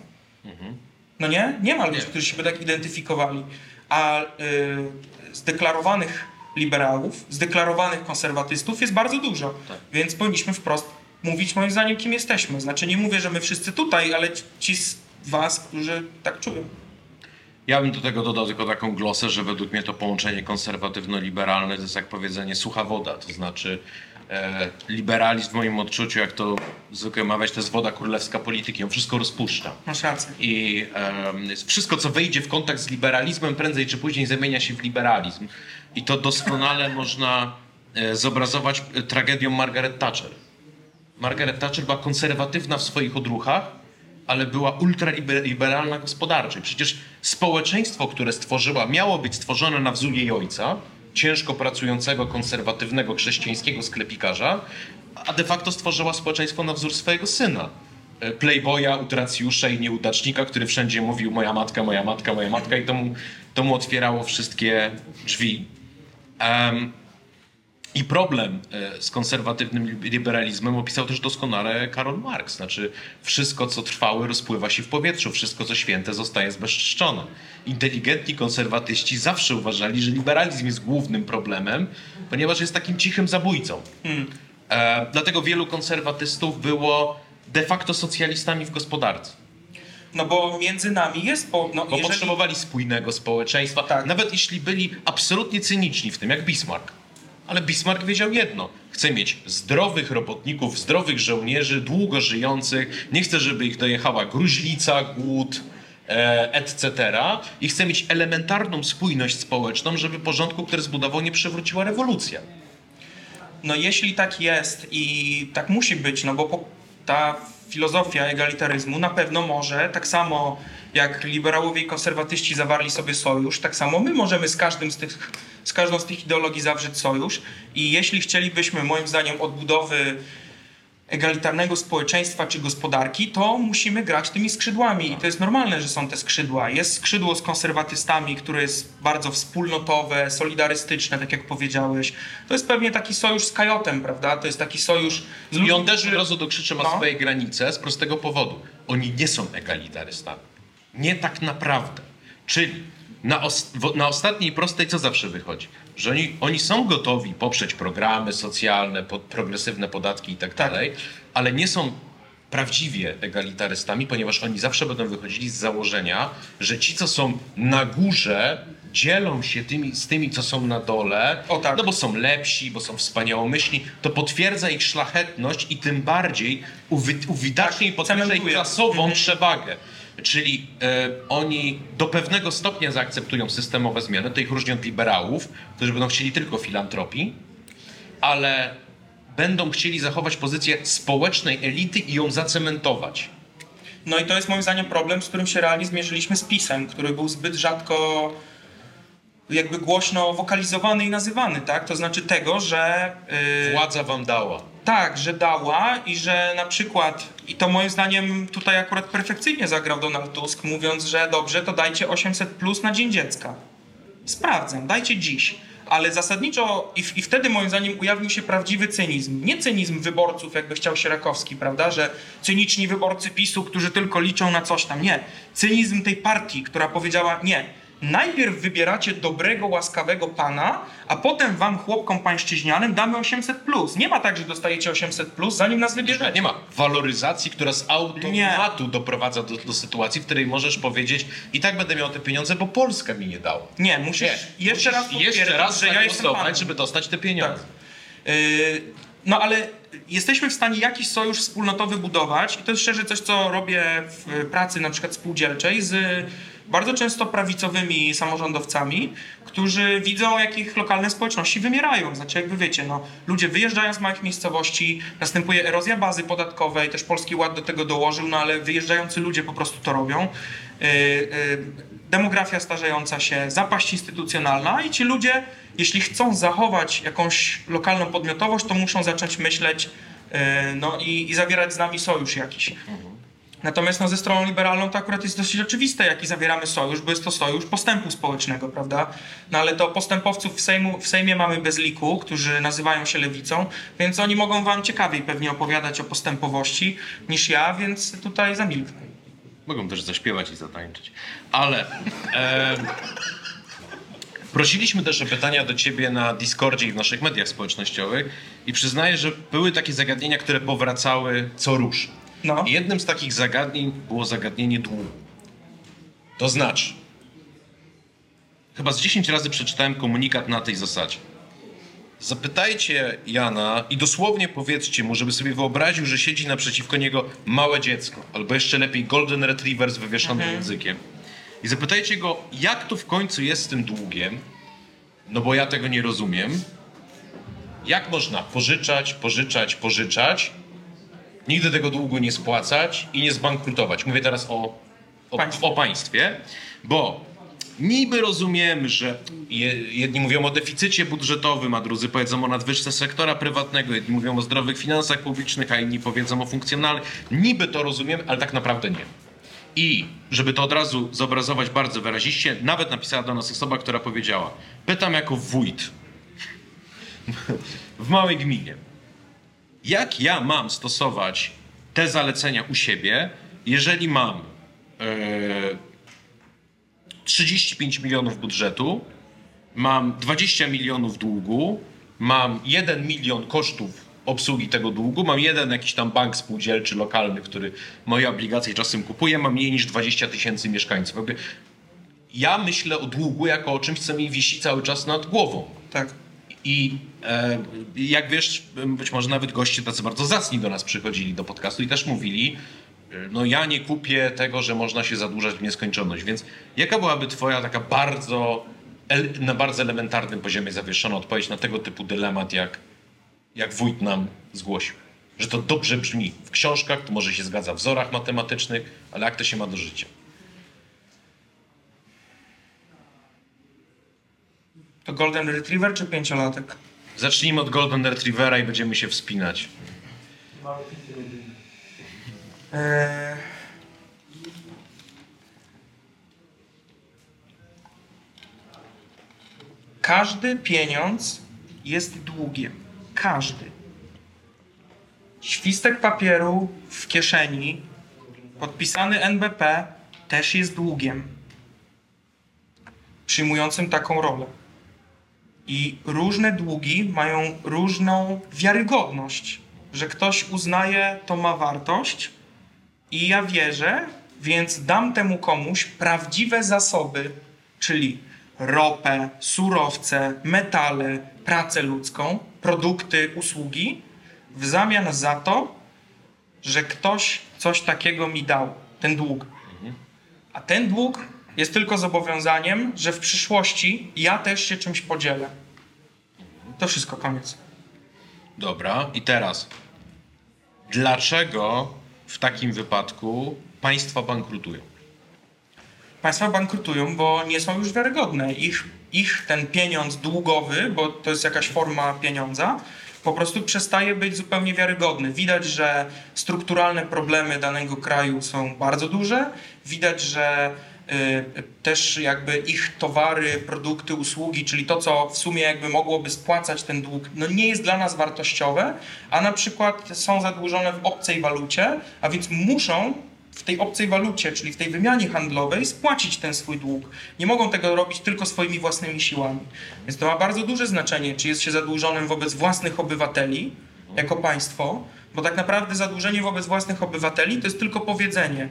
No nie? Nie ma ludzi, Nie. którzy się by tak identyfikowali. A y, zdeklarowanych liberałów, zdeklarowanych konserwatystów jest bardzo dużo. Tak. Więc powinniśmy wprost mówić moim zdaniem, kim jesteśmy. Znaczy nie mówię, że my wszyscy tutaj, ale ci z was, którzy tak czują. Ja bym do tego dodał tylko taką glosę, że według mnie to połączenie konserwatywno-liberalne to jest jak powiedzenie sucha woda. To znaczy e, liberalizm w moim odczuciu, jak to zwykle mawiać, to jest woda królewska polityki. On wszystko rozpuszcza. Masz rację. I e, wszystko, co wejdzie w kontakt z liberalizmem, prędzej czy później zamienia się w liberalizm. I to doskonale można e, zobrazować tragedią Margaret Thatcher. Margaret Thatcher była konserwatywna w swoich odruchach, ale była ultraliberalna gospodarczo. Przecież społeczeństwo, które stworzyła, miało być stworzone na wzór jej ojca, ciężko pracującego, konserwatywnego, chrześcijańskiego sklepikarza, a de facto stworzyła społeczeństwo na wzór swojego syna. Playboya, utracjusza i nieudacznika, który wszędzie mówił moja matka, moja matka, moja matka i to mu, to mu otwierało wszystkie drzwi. Um, I problem z konserwatywnym liberalizmem opisał też doskonale Karol Marx. Znaczy wszystko, co trwałe, rozpływa się w powietrzu. Wszystko, co święte, zostaje zbezczeszczone. Inteligentni konserwatyści zawsze uważali, że liberalizm jest głównym problemem, ponieważ jest takim cichym zabójcą. Hmm. E, dlatego wielu konserwatystów było de facto socjalistami w gospodarce. No bo między nami jest... Po, no, Bo jeżeli... potrzebowali spójnego społeczeństwa, Tak. nawet jeśli byli absolutnie cyniczni w tym, jak Bismarck. Ale Bismarck wiedział jedno. Chce mieć zdrowych robotników, zdrowych żołnierzy, długo żyjących. Nie chce, żeby ich dojechała gruźlica, głód, e, et cetera. I chce mieć elementarną spójność społeczną, żeby porządku, który zbudował, nie przewróciła rewolucja. No jeśli tak jest i tak musi być, no bo po, ta filozofia egalitaryzmu na pewno może, tak samo jak liberałowie i konserwatyści zawarli sobie sojusz, tak samo my możemy z każdym z tych, z każdą z tych ideologii zawrzeć sojusz i jeśli chcielibyśmy, moim zdaniem, odbudowy egalitarnego społeczeństwa czy gospodarki, to musimy grać tymi skrzydłami i to jest normalne, że są te skrzydła. Jest skrzydło z konserwatystami, które jest bardzo wspólnotowe, solidarystyczne, tak jak powiedziałeś. To jest pewnie taki sojusz z Kajotem, prawda? To jest taki sojusz z ludźmi, I on też którzy- od razu do krzyczy ma No. swoje granice z prostego powodu. Oni nie są egalitarystami. Nie tak naprawdę. Czyli na, os w- na ostatniej prostej co zawsze wychodzi? Że oni, oni są gotowi poprzeć programy socjalne, pod, progresywne podatki i tak dalej, ale nie są prawdziwie egalitarystami, ponieważ oni zawsze będą wychodzili z założenia, że ci, co są na górze, dzielą się tymi, z tymi, co są na dole, O tak. no bo są lepsi, bo są wspaniałomyślni, to potwierdza ich szlachetność i tym bardziej uwi uwidacznia i potwierdza ich cementuje. klasową Mhm. przewagę. Czyli e, oni do pewnego stopnia zaakceptują systemowe zmiany, to ich różni od liberałów, którzy będą chcieli tylko filantropii, ale będą chcieli zachować pozycję społecznej elity i ją zacementować. No i to jest moim zdaniem problem, z którym się realnie zmierzyliśmy z PiS-em, który był zbyt rzadko jakby głośno wokalizowany i nazywany, tak? To znaczy tego, że... Yy, Władza wam dała. Tak, że dała i że na przykład, i to moim zdaniem tutaj akurat perfekcyjnie zagrał Donald Tusk, mówiąc, że dobrze, to dajcie osiemset plus na Dzień Dziecka. Sprawdzam, dajcie dziś. Ale zasadniczo i, i wtedy moim zdaniem ujawnił się prawdziwy cynizm. Nie cynizm wyborców, jakby chciał Sierakowski, prawda, że cyniczni wyborcy PiSu, którzy tylko liczą na coś tam. Nie. Cynizm tej partii, która powiedziała nie. Najpierw wybieracie dobrego, łaskawego pana, a potem wam, chłopkom pańszczyźnianym, damy osiemset plus. Nie ma tak, że dostajecie osiemset plus, zanim nas wybierzecie. Nie ma waloryzacji, która z automatu nie. doprowadza do, do sytuacji, w której możesz powiedzieć i tak będę miał te pieniądze, bo Polska mi nie dała. Nie, musisz nie. jeszcze raz jeszcze raz że ja jestem panem, żeby dostać te pieniądze. Tak. Yy, no ale jesteśmy w stanie jakiś sojusz wspólnotowy budować i to jest szczerze coś, co robię w pracy na przykład spółdzielczej z bardzo często prawicowymi samorządowcami, którzy widzą, jak ich lokalne społeczności wymierają. Znaczy, jak wy wiecie, no, ludzie wyjeżdżają z małych miejscowości, następuje erozja bazy podatkowej, też Polski Ład do tego dołożył, no ale wyjeżdżający ludzie po prostu to robią. Yy, yy, demografia starzejąca się, zapaść instytucjonalna i ci ludzie, jeśli chcą zachować jakąś lokalną podmiotowość, to muszą zacząć myśleć yy, no, i, i zawierać z nami sojusz jakiś. Natomiast no, ze stroną liberalną to akurat jest dosyć oczywiste, jaki zawieramy sojusz, bo jest to sojusz postępu społecznego, prawda? No ale to postępowców w, Sejmu, w Sejmie mamy bez liku, którzy nazywają się lewicą, więc oni mogą wam ciekawiej pewnie opowiadać o postępowości niż ja, więc tutaj zamilknę. Mogą też zaśpiewać i zatańczyć. Ale e, prosiliśmy też o pytania do ciebie na Discordzie i w naszych mediach społecznościowych i przyznaję, że były takie zagadnienia, które powracały co rusz. No. I jednym z takich zagadnień było zagadnienie długu. To znaczy, chyba z dziesięć razy przeczytałem komunikat na tej zasadzie. Zapytajcie Jana i dosłownie powiedzcie mu, żeby sobie wyobraził, że siedzi naprzeciwko niego małe dziecko, albo jeszcze lepiej golden retriever z wywieszonym mhm. językiem. I zapytajcie go, jak to w końcu jest z tym długiem, no bo ja tego nie rozumiem. Jak można pożyczać, pożyczać, pożyczać, nigdy tego długu nie spłacać i nie zbankrutować. Mówię teraz o, o, o państwie, bo niby rozumiemy, że jedni mówią o deficycie budżetowym, a drudzy powiedzą o nadwyżce sektora prywatnego, jedni mówią o zdrowych finansach publicznych, a inni powiedzą o funkcjonalnych. Niby to rozumiemy, ale tak naprawdę nie. I żeby to od razu zobrazować bardzo wyraziście, nawet napisała do nas osoba, która powiedziała: pytam jako wójt w małej gminie, jak ja mam stosować te zalecenia u siebie, jeżeli mam e, trzydzieści pięć milionów budżetu, mam dwadzieścia milionów długu, mam jeden milion kosztów obsługi tego długu, mam jeden jakiś tam bank spółdzielczy lokalny, który moje obligacje czasem kupuje, mam mniej niż dwadzieścia tysięcy mieszkańców. Jakby ja myślę o długu jako o czymś, co mi wisi cały czas nad głową. Tak. I e, jak wiesz, być może nawet goście tacy bardzo zacni do nas przychodzili do podcastu i też mówili, no ja nie kupię tego, że można się zadłużać w nieskończoność. Więc jaka byłaby twoja taka bardzo, na bardzo elementarnym poziomie zawieszona odpowiedź na tego typu dylemat, jak, jak wójt nam zgłosił? Że to dobrze brzmi w książkach, to może się zgadza w wzorach matematycznych, ale jak to się ma do życia? To Golden Retriever czy pięciolatek? Zacznijmy od Golden Retrievera i będziemy się wspinać. Eee... Każdy pieniądz jest długiem. Każdy. Świstek papieru w kieszeni, podpisany N B P, też jest długiem. Przyjmującym taką rolę. I różne długi mają różną wiarygodność, że ktoś uznaje, to ma wartość i ja wierzę, więc dam temu komuś prawdziwe zasoby, czyli ropę, surowce, metale, pracę ludzką, produkty, usługi, w zamian za to, że ktoś coś takiego mi dał, ten dług. A ten dług jest tylko zobowiązaniem, że w przyszłości ja też się czymś podzielę. To wszystko, koniec. Dobra, i teraz. Dlaczego w takim wypadku państwa bankrutują? Państwa bankrutują, bo nie są już wiarygodne. Ich, ich ten pieniądz długowy, bo to jest jakaś forma pieniądza, po prostu przestaje być zupełnie wiarygodny. Widać, że strukturalne problemy danego kraju są bardzo duże. Widać, że y, też jakby ich towary, produkty, usługi, czyli to, co w sumie jakby mogłoby spłacać ten dług, no nie jest dla nas wartościowe, a na przykład są zadłużone w obcej walucie, a więc muszą w tej obcej walucie, czyli w tej wymianie handlowej spłacić ten swój dług. Nie mogą tego robić tylko swoimi własnymi siłami. Więc to ma bardzo duże znaczenie, czy jest się zadłużonym wobec własnych obywateli jako państwo, bo tak naprawdę zadłużenie wobec własnych obywateli to jest tylko powiedzenie: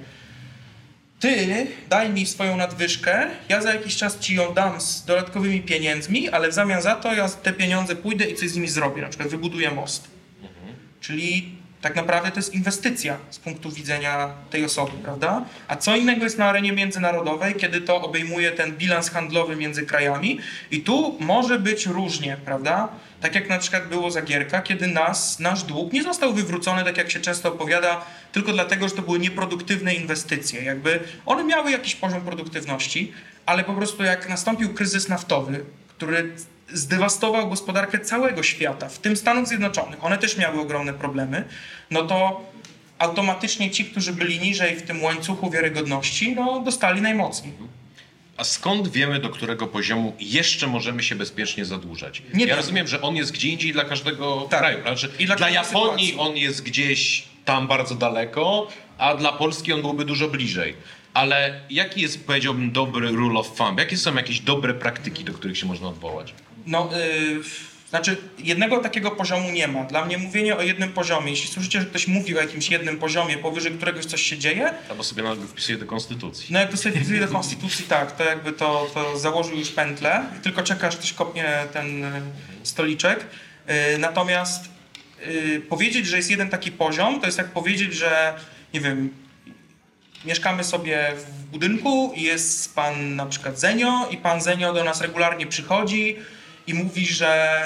ty daj mi swoją nadwyżkę, ja za jakiś czas ci ją dam z dodatkowymi pieniędzmi, ale w zamian za to ja te pieniądze pójdę i coś z nimi zrobię, na przykład wybuduję most. Mhm. Czyli tak naprawdę to jest inwestycja z punktu widzenia tej osoby, prawda? A co innego jest na arenie międzynarodowej, kiedy to obejmuje ten bilans handlowy między krajami i tu może być różnie, prawda? Tak jak na przykład było za Gierka, kiedy nas, nasz dług nie został wywrócony, tak jak się często opowiada, tylko dlatego, że to były nieproduktywne inwestycje. Jakby one miały jakiś poziom produktywności, ale po prostu jak nastąpił kryzys naftowy, który zdewastował gospodarkę całego świata, w tym Stanów Zjednoczonych, one też miały ogromne problemy, no to automatycznie ci, którzy byli niżej w tym łańcuchu wiarygodności, no dostali najmocniej. A skąd wiemy, do którego poziomu jeszcze możemy się bezpiecznie zadłużać? Nie ja wiem. rozumiem, że on jest gdzie indziej dla każdego Tak. kraju. Znaczy, I dla dla każdej Japonii sytuacji. on jest gdzieś tam bardzo daleko, a dla Polski on byłby dużo bliżej. Ale jaki jest, powiedziałbym, dobry rule of thumb? Jakie są jakieś dobre praktyki, do których się można odwołać? No, yy, znaczy jednego takiego poziomu nie ma. Dla mnie mówienie o jednym poziomie, jeśli słyszycie, że ktoś mówi o jakimś jednym poziomie, powyżej któregoś coś się dzieje, Albo sobie nawet wpisuje do konstytucji. no jak to sobie wpisuje do konstytucji, tak, to jakby to, to założył już pętlę i tylko czeka, aż ktoś kopnie ten y, stoliczek. Y, natomiast y, powiedzieć, że jest jeden taki poziom, to jest jak powiedzieć, że nie wiem, mieszkamy sobie w budynku i jest pan na przykład Zenio i pan Zenio do nas regularnie przychodzi i mówi, że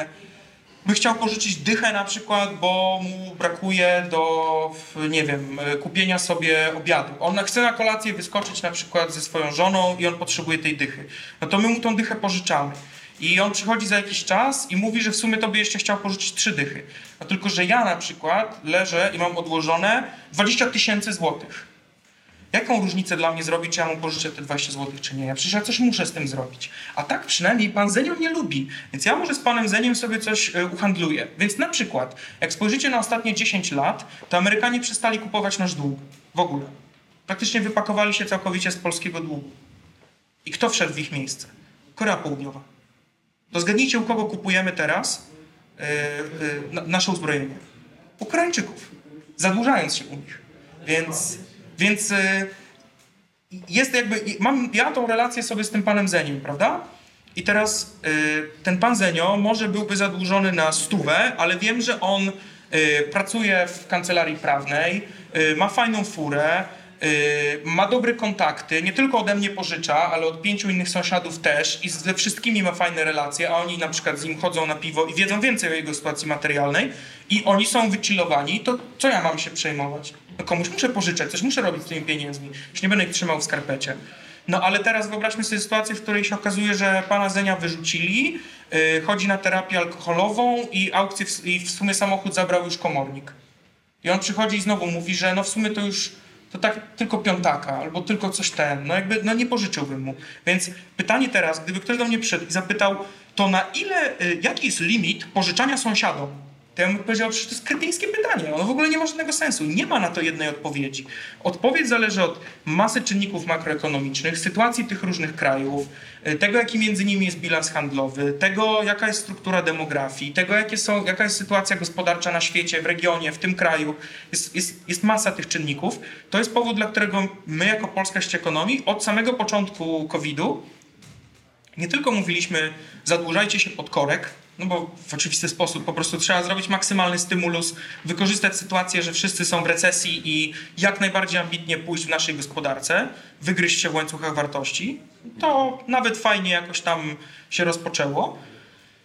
by chciał pożyczyć dychę na przykład, bo mu brakuje do, nie wiem, kupienia sobie obiadu. On chce na kolację wyskoczyć na przykład ze swoją żoną i on potrzebuje tej dychy. No to my mu tą dychę pożyczamy. I on przychodzi za jakiś czas i mówi, że w sumie to by jeszcze chciał pożyczyć trzy dychy. No tylko, że ja na przykład leżę i mam odłożone dwadzieścia tysięcy złotych. Jaką różnicę dla mnie zrobi, czy ja mu pożyczę te dwadzieścia złotych, czy nie? Ja przecież ja coś muszę z tym zrobić. A tak przynajmniej pan Zenio mnie lubi, więc ja może z panem Zeniem sobie coś y, uhandluję. Więc na przykład, jak spojrzycie na ostatnie dziesięć lat, to Amerykanie przestali kupować nasz dług. W ogóle. Praktycznie wypakowali się całkowicie z polskiego długu. I kto wszedł w ich miejsce? Korea Południowa. To zgadnijcie, u kogo kupujemy teraz y, y, na, nasze uzbrojenie. Ukraińczyków. Zadłużając się u nich. Więc... Więc y, jest jakby, mam ja tą relację sobie z tym panem Zeniem, prawda? I teraz y, ten pan Zenio może byłby zadłużony na stówę, ale wiem, że on y, pracuje w kancelarii prawnej, y, ma fajną furę, y, ma dobre kontakty, nie tylko ode mnie pożycza, ale od pięciu innych sąsiadów też i ze wszystkimi ma fajne relacje, a oni na przykład z nim chodzą na piwo i wiedzą więcej o jego sytuacji materialnej i oni są wychillowani, to co ja mam się przejmować? No komuś muszę pożyczać, coś muszę robić z tymi pieniędzmi. Już nie będę ich trzymał w skarpecie. No ale teraz wyobraźmy sobie sytuację, w której się okazuje, że pana Zenia wyrzucili, yy, chodzi na terapię alkoholową i aukcję w, i w sumie samochód zabrał już komornik. I on przychodzi i znowu mówi, że no w sumie to już to tak tylko piątaka, albo tylko coś ten, no jakby no nie pożyczyłbym mu. Więc pytanie teraz, gdyby ktoś do mnie przyszedł i zapytał, to na ile, yy, jaki jest limit pożyczania sąsiadom? To ja bym powiedział, że to jest kretyńskie pytanie. Ono w ogóle nie ma żadnego sensu. Nie ma na to jednej odpowiedzi. Odpowiedź zależy od masy czynników makroekonomicznych, sytuacji tych różnych krajów, tego, jaki między nimi jest bilans handlowy, tego, jaka jest struktura demografii, tego, jakie są, jaka jest sytuacja gospodarcza na świecie, w regionie, w tym kraju. Jest, jest, jest masa tych czynników. To jest powód, dla którego my jako Polska Sieć Ekonomii od samego początku kowida nie tylko mówiliśmy, zadłużajcie się pod korek, no bo w oczywisty sposób po prostu trzeba zrobić maksymalny stymulus, wykorzystać sytuację, że wszyscy są w recesji i jak najbardziej ambitnie pójść w naszej gospodarce, wygryźć się w łańcuchach wartości. To nawet fajnie jakoś tam się rozpoczęło.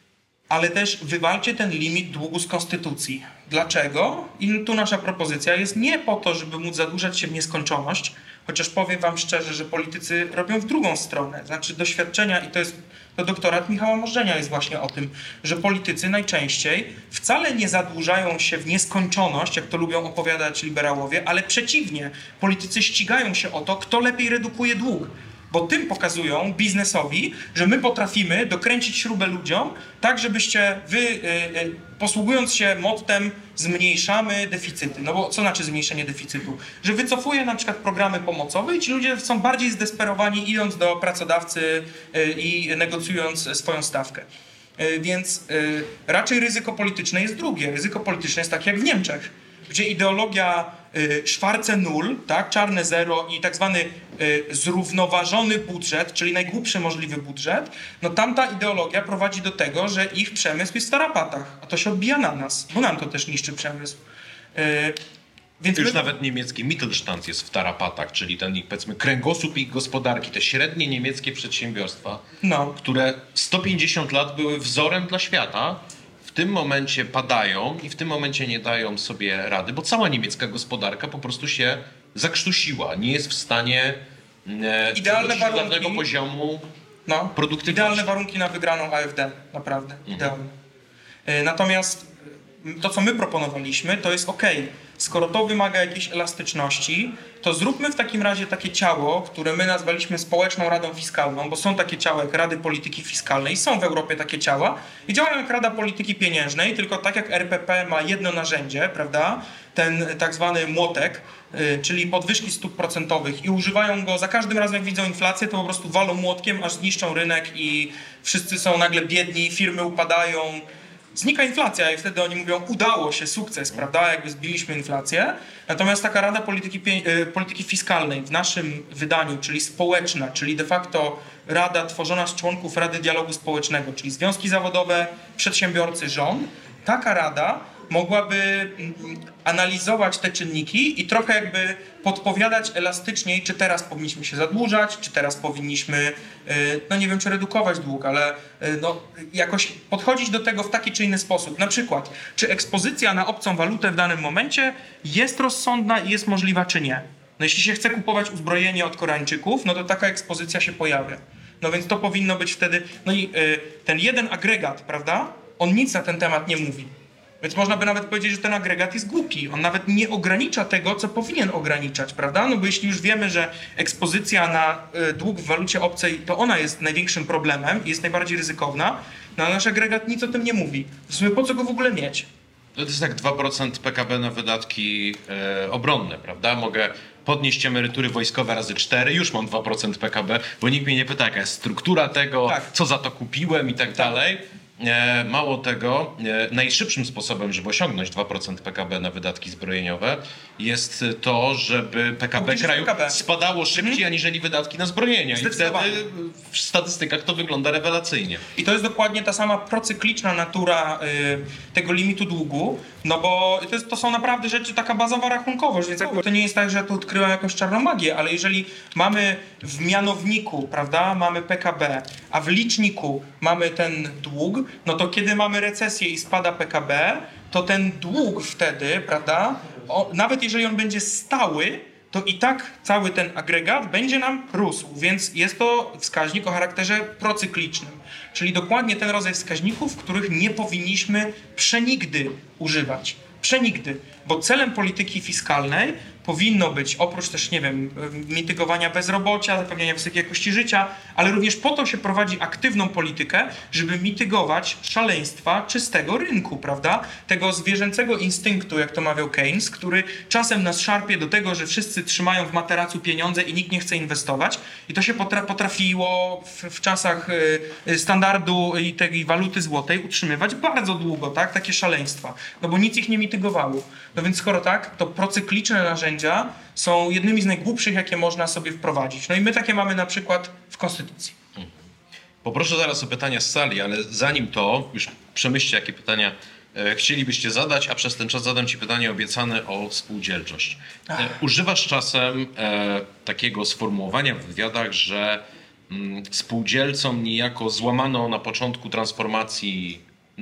ale też wywalcie ten limit długu z konstytucji. Dlaczego? I tu nasza propozycja jest nie po to, żeby móc zadłużać się w nieskończoność, chociaż powiem wam szczerze, że politycy robią w drugą stronę. Znaczy doświadczenia, i to jest to doktorat Michała Możdżenia jest właśnie o tym, że politycy najczęściej wcale nie zadłużają się w nieskończoność, jak to lubią opowiadać liberałowie, ale przeciwnie, politycy ścigają się o to, kto lepiej redukuje dług. Bo tym pokazują biznesowi, że my potrafimy dokręcić śrubę ludziom, tak żebyście wy, y, y, posługując się mottem, zmniejszamy deficyty. No bo co znaczy zmniejszenie deficytu? Że wycofuje na przykład programy pomocowe i ci ludzie są bardziej zdesperowani, idąc do pracodawcy y, i negocjując swoją stawkę. Y, więc y, raczej ryzyko polityczne jest drugie. Ryzyko polityczne jest takie jak w Niemczech, gdzie ideologia y, szwarce nul, tak, czarne zero i tak zwany y, zrównoważony budżet, czyli najgłupszy możliwy budżet, no tamta ideologia prowadzi do tego, że ich przemysł jest w tarapatach, a to się odbija na nas, bo nam to też niszczy przemysł. Y, więc Już my... nawet niemiecki Mittelstand jest w tarapatach, czyli ten, powiedzmy, kręgosłup ich gospodarki, te średnie niemieckie przedsiębiorstwa, no. które sto pięćdziesiąt lat były wzorem dla świata, w tym momencie padają i w tym momencie nie dają sobie rady, bo cała niemiecka gospodarka po prostu się zakrztusiła, nie jest w stanie e, Idealne przywrócić warunki. żadnego poziomu No, produktywności. idealne warunki na wygraną A F D, naprawdę, mhm. idealne. Y, Natomiast to, co my proponowaliśmy, to jest ok, skoro to wymaga jakiejś elastyczności, to zróbmy w takim razie takie ciało, które my nazwaliśmy Społeczną Radą Fiskalną, bo są takie ciała jak Rady Polityki Fiskalnej, są w Europie takie ciała i działają jak Rada Polityki Pieniężnej, tylko tak jak R P P ma jedno narzędzie, prawda, ten tak zwany młotek, yy, czyli podwyżki stóp procentowych i używają go za każdym razem, jak widzą inflację, to po prostu walą młotkiem, aż zniszczą rynek i wszyscy są nagle biedni, firmy upadają, znika inflacja i wtedy oni mówią, udało się, sukces, prawda, jakby zbiliśmy inflację. Natomiast taka Rada Polityki, Polityki Fiskalnej w naszym wydaniu, czyli społeczna, czyli de facto rada tworzona z członków Rady Dialogu Społecznego, czyli związki zawodowe, przedsiębiorcy, rząd, taka rada mogłaby analizować te czynniki i trochę jakby podpowiadać elastyczniej, czy teraz powinniśmy się zadłużać, czy teraz powinniśmy, no nie wiem, czy redukować dług, ale no, jakoś podchodzić do tego w taki czy inny sposób. Na przykład, czy ekspozycja na obcą walutę w danym momencie jest rozsądna i jest możliwa, czy nie. No jeśli się chce kupować uzbrojenie od Koreańczyków, no to taka ekspozycja się pojawia. No więc to powinno być wtedy, no i y, ten jeden agregat, prawda, on nic na ten temat nie mówi. Więc można by nawet powiedzieć, że ten agregat jest głupi. On nawet nie ogranicza tego, co powinien ograniczać, prawda? No bo jeśli już wiemy, że ekspozycja na y, dług w walucie obcej, to ona jest największym problemem i jest najbardziej ryzykowna, no ale nasz agregat nic o tym nie mówi. W sumie po co go w ogóle mieć? To jest tak dwa procent P K B na wydatki e, obronne, prawda? Mogę podnieść emerytury wojskowe razy cztery, już mam dwa procent P K B, bo nikt mnie nie pyta, jaka jest struktura tego, Tak. co za to kupiłem i tak, tak. dalej. E, mało tego, e, najszybszym sposobem, żeby osiągnąć dwa procent P K B na wydatki zbrojeniowe jest to, żeby P K B Obniżyć kraju P K B. spadało szybciej Mhm. aniżeli wydatki na zbrojenia. I wtedy Zdecydowanie. w statystykach to wygląda rewelacyjnie. I to jest dokładnie ta sama procykliczna natura y, tego limitu długu, no bo to, jest, to są naprawdę rzeczy, taka bazowa rachunkowość, więc jakby to nie jest tak, że ja tu odkryłem jakąś czarną magię, ale jeżeli mamy w mianowniku, prawda, mamy P K B, a w liczniku mamy ten dług, no to kiedy mamy recesję i spada P K B, to ten dług wtedy, prawda, o, nawet jeżeli on będzie stały, to i tak cały ten agregat będzie nam rósł, więc jest to wskaźnik o charakterze procyklicznym, czyli dokładnie ten rodzaj wskaźników, których nie powinniśmy przenigdy używać. Przenigdy, bo celem polityki fiskalnej powinno być, oprócz też, nie wiem, mitygowania bezrobocia, zapewnienia wysokiej jakości życia, ale również po to się prowadzi aktywną politykę, żeby mitygować szaleństwa czystego rynku, prawda? Tego zwierzęcego instynktu, jak to mawiał Keynes, który czasem nas szarpie do tego, że wszyscy trzymają w materacu pieniądze i nikt nie chce inwestować. I to się potra- potrafiło w, w czasach y, standardu i tej waluty złotej utrzymywać bardzo długo, tak? Takie szaleństwa. No bo nic ich nie mitygowało. No więc skoro tak, to procykliczne narzędzia są jednymi z najgłupszych, jakie można sobie wprowadzić. No i my takie mamy na przykład w Konstytucji. Poproszę zaraz o pytania z sali, ale zanim to, już przemyślcie, jakie pytania e, chcielibyście zadać, a przez ten czas zadam Ci pytanie obiecane o spółdzielczość. E, używasz czasem e, takiego sformułowania w wywiadach, że mm, spółdzielcom niejako złamano na początku transformacji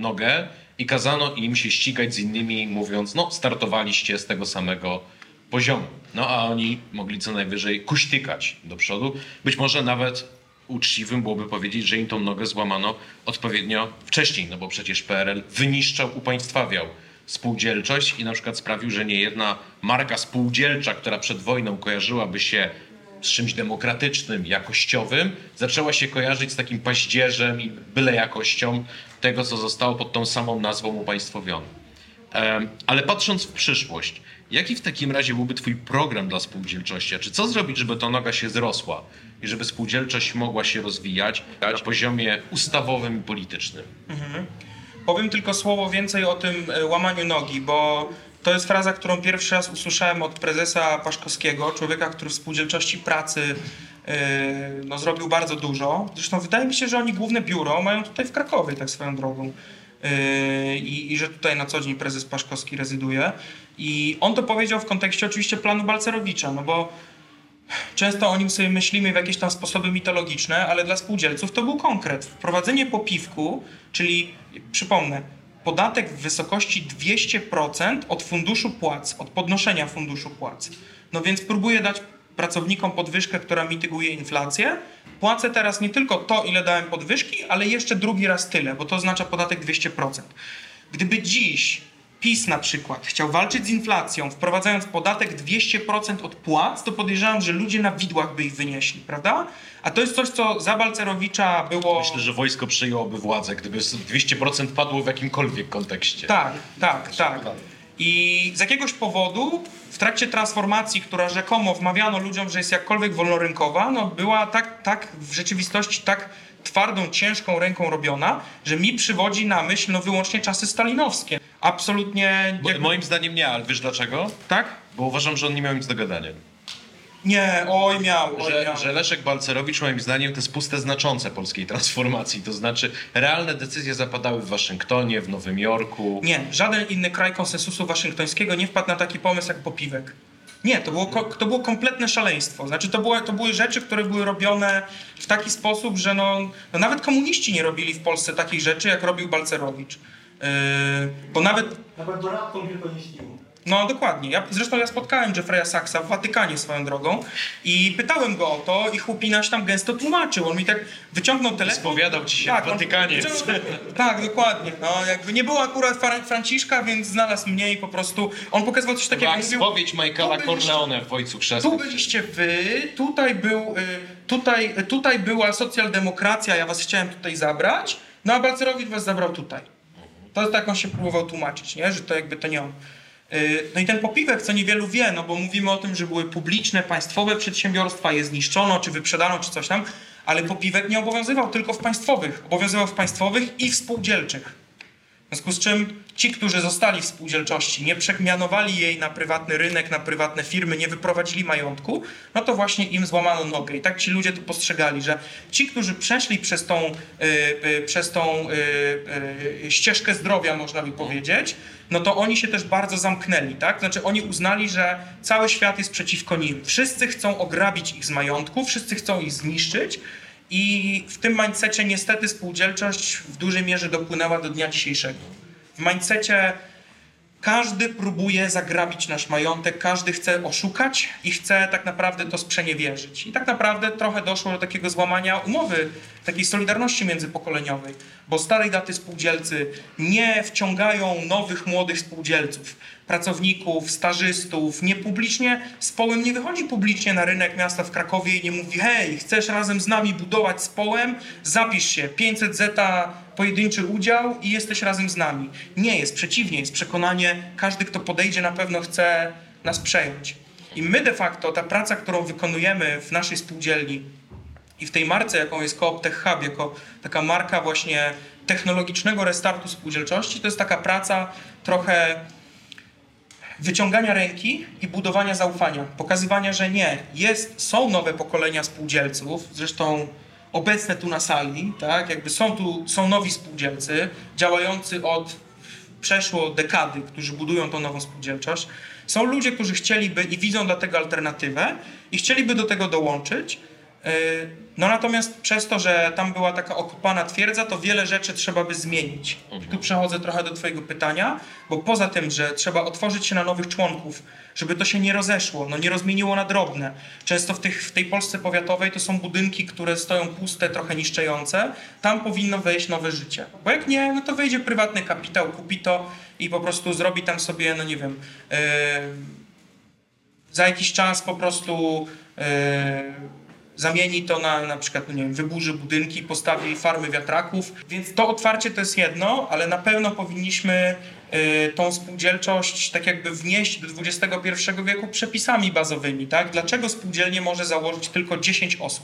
nogę i kazano im się ścigać z innymi, mówiąc, no startowaliście z tego samego poziomu. No a oni mogli co najwyżej kuśtykać do przodu. Być może nawet uczciwym byłoby powiedzieć, że im tą nogę złamano odpowiednio wcześniej, no bo przecież P R L wyniszczał, upaństwawiał spółdzielczość i na przykład sprawił, że nie jedna marka spółdzielcza, która przed wojną kojarzyłaby się z czymś demokratycznym, jakościowym, zaczęła się kojarzyć z takim paździerzem i byle jakością tego, co zostało pod tą samą nazwą upaństwowione. Um, ale patrząc w przyszłość, jaki w takim razie byłby twój program dla spółdzielczości? Czy co zrobić, żeby ta noga się zrosła i żeby spółdzielczość mogła się rozwijać na poziomie ustawowym i politycznym? Mhm. Powiem tylko słowo więcej o tym łamaniu nogi, bo to jest fraza, którą pierwszy raz usłyszałem od prezesa Paszkowskiego, człowieka, który w spółdzielczości pracy yy, no, zrobił bardzo dużo. Zresztą wydaje mi się, że oni główne biuro mają tutaj w Krakowie, tak swoją drogą. Yy, i, I że tutaj na co dzień prezes Paszkowski rezyduje. I on to powiedział w kontekście oczywiście planu Balcerowicza, no bo często o nim sobie myślimy w jakieś tam sposoby mitologiczne, ale dla spółdzielców to był konkret. Wprowadzenie popiwku, czyli przypomnę, podatek w wysokości dwieście procent od funduszu płac, od podnoszenia funduszu płac. No więc próbuję dać pracownikom podwyżkę, która mityguje inflację. Płacę teraz nie tylko to, ile dałem podwyżki, ale jeszcze drugi raz tyle, bo to oznacza podatek dwieście procent. Gdyby dziś PiS na przykład chciał walczyć z inflacją, wprowadzając podatek dwieście procent od płac, to podejrzewam, że ludzie na widłach by ich wynieśli, prawda? A to jest coś, co za Balcerowicza było... Myślę, że wojsko przejęłoby władzę, gdyby dwieście procent padło w jakimkolwiek kontekście. Tak, tak, tak. I z jakiegoś powodu w trakcie transformacji, która rzekomo wmawiano ludziom, że jest jakkolwiek wolnorynkowa, no była tak, tak w rzeczywistości tak twardą, ciężką ręką robiona, że mi przywodzi na myśl no wyłącznie czasy stalinowskie. Absolutnie... Bo, moim zdaniem nie, ale wiesz dlaczego? Tak? Bo uważam, że on nie miał nic do gadania. Nie, oj miał, oj Że, miał. że Leszek Balcerowicz moim zdaniem to jest puste znaczące polskiej transformacji. To znaczy realne decyzje zapadały w Waszyngtonie, w Nowym Jorku. Nie, żaden inny kraj konsensusu waszyngtońskiego nie wpadł na taki pomysł jak popiwek. Nie, to było, to było kompletne szaleństwo. Znaczy to, było, to były rzeczy, które były robione w taki sposób, że no, no nawet komuniści nie robili w Polsce takich rzeczy, jak robił Balcerowicz. Yy, bo nawet... Nawet doradkom tylko nie śniło. No dokładnie. Ja, zresztą ja spotkałem Jeffrey'a Sachsa w Watykanie swoją drogą i pytałem go o to i chłopinaś tam gęsto tłumaczył. On mi tak wyciągnął telefon. Spowiadał ci się tak, w Watykanie. On, tak, dokładnie. No, jakby nie było akurat Franciszka, więc znalazł mnie i po prostu on pokazywał coś takiego. Tak, spowiedź Michaela tu byliście- Corleone w Ojcu Chrzestnym. Tu byliście wy, tutaj, był, y, tutaj, tutaj była socjaldemokracja, ja was chciałem tutaj zabrać, no a Balcerowicz was zabrał tutaj. To tak on się próbował tłumaczyć, nie? Że to jakby to nie on. No i ten popiwek, co niewielu wie, no bo mówimy o tym, że były publiczne, państwowe przedsiębiorstwa, je zniszczono, czy wyprzedano, czy coś tam, ale popiwek nie obowiązywał tylko w państwowych, obowiązywał w państwowych i w spółdzielczych. W związku z czym ci, którzy zostali w spółdzielczości, nie przemianowali jej na prywatny rynek, na prywatne firmy, nie wyprowadzili majątku, no to właśnie im złamano nogę. I tak ci ludzie to postrzegali, że ci, którzy przeszli przez tą, yy, yy, przez tą yy, yy, ścieżkę zdrowia, można by powiedzieć, no to oni się też bardzo zamknęli, tak? Znaczy oni uznali, że cały świat jest przeciwko nim. Wszyscy chcą ograbić ich z majątku, wszyscy chcą ich zniszczyć. I w tym mindsetie niestety spółdzielczość w dużej mierze dopłynęła do dnia dzisiejszego. W mindsetie każdy próbuje zagrabić nasz majątek, każdy chce oszukać i chce tak naprawdę to sprzeniewierzyć. I tak naprawdę trochę doszło do takiego złamania umowy, takiej solidarności międzypokoleniowej, bo starej daty spółdzielcy nie wciągają nowych, młodych spółdzielców, pracowników, stażystów, nie publicznie, Społem nie wychodzi publicznie na rynek miasta w Krakowie i nie mówi: hej, chcesz razem z nami budować Społem? Zapisz się, pięćset zeta pojedynczy udział i jesteś razem z nami. Nie, jest przeciwnie, jest przekonanie, każdy, kto podejdzie, na pewno chce nas przejąć. I my de facto, ta praca, którą wykonujemy w naszej spółdzielni i w tej marce, jaką jest Coop Tech Hub, jako taka marka właśnie technologicznego restartu spółdzielczości, to jest taka praca trochę wyciągania ręki i budowania zaufania, pokazywania, że nie, jest, są nowe pokolenia spółdzielców, zresztą obecne tu na sali, tak, jakby są tu, są nowi spółdzielcy, działający od przeszło dekady, którzy budują tą nową spółdzielczość. Są ludzie, którzy chcieliby i widzą dla tego alternatywę i chcieliby do tego dołączyć, No natomiast przez to, że tam była taka okopana twierdza, to wiele rzeczy trzeba by zmienić. Tu przechodzę trochę do twojego pytania, bo poza tym, że trzeba otworzyć się na nowych członków, żeby to się nie rozeszło, no nie rozmieniło na drobne. Często w, tych, w tej Polsce powiatowej to są budynki, które stoją puste, trochę niszczejące. Tam powinno wejść nowe życie. Bo jak nie, no to wejdzie prywatny kapitał, kupi to i po prostu zrobi tam sobie, no nie wiem, yy, za jakiś czas po prostu yy, zamieni to na na przykład, no nie wiem, wyburzy budynki, postawi farmy wiatraków. Więc to otwarcie to jest jedno, ale na pewno powinniśmy y, tą spółdzielczość tak jakby wnieść do dwudziestego pierwszego wieku przepisami bazowymi, tak? Dlaczego spółdzielnie może założyć tylko dziesięć osób?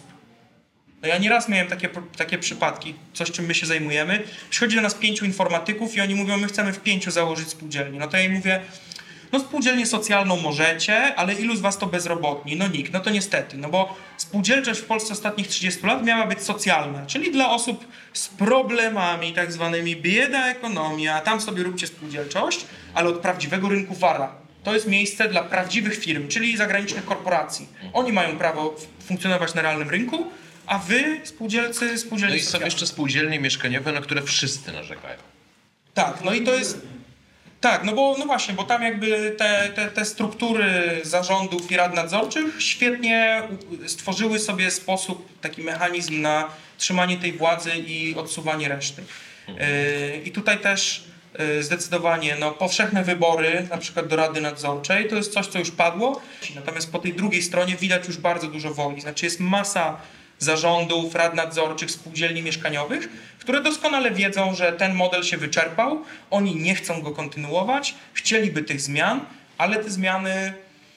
No ja nieraz miałem takie, takie przypadki, coś czym my się zajmujemy. Przychodzi do nas pięciu informatyków i oni mówią, my chcemy w pięciu założyć spółdzielnię. No to ja im mówię, no spółdzielnię socjalną możecie, ale ilu z was to bezrobotni? No nikt, no to niestety, no bo spółdzielczość w Polsce ostatnich trzydziestu lat miała być socjalna, czyli dla osób z problemami, tak zwanymi bieda, ekonomia, tam sobie róbcie spółdzielczość, ale od prawdziwego rynku wara. To jest miejsce dla prawdziwych firm, czyli zagranicznych korporacji. Oni mają prawo funkcjonować na realnym rynku, a wy, spółdzielcy, spółdzielnie No i są socjalne. jeszcze spółdzielnie mieszkaniowe, na które wszyscy narzekają. Tak, no i to jest... Tak, no bo no właśnie, bo tam jakby te, te, te struktury zarządów i rad nadzorczych świetnie stworzyły sobie sposób, taki mechanizm na trzymanie tej władzy i odsuwanie reszty. Yy, I tutaj też yy, zdecydowanie no, powszechne wybory, na przykład do Rady Nadzorczej, to jest coś, co już padło. Natomiast po tej drugiej stronie widać już bardzo dużo woli. Znaczy jest masa zarządów, rad nadzorczych, spółdzielni mieszkaniowych, które doskonale wiedzą, że ten model się wyczerpał, oni nie chcą go kontynuować, chcieliby tych zmian, ale te zmiany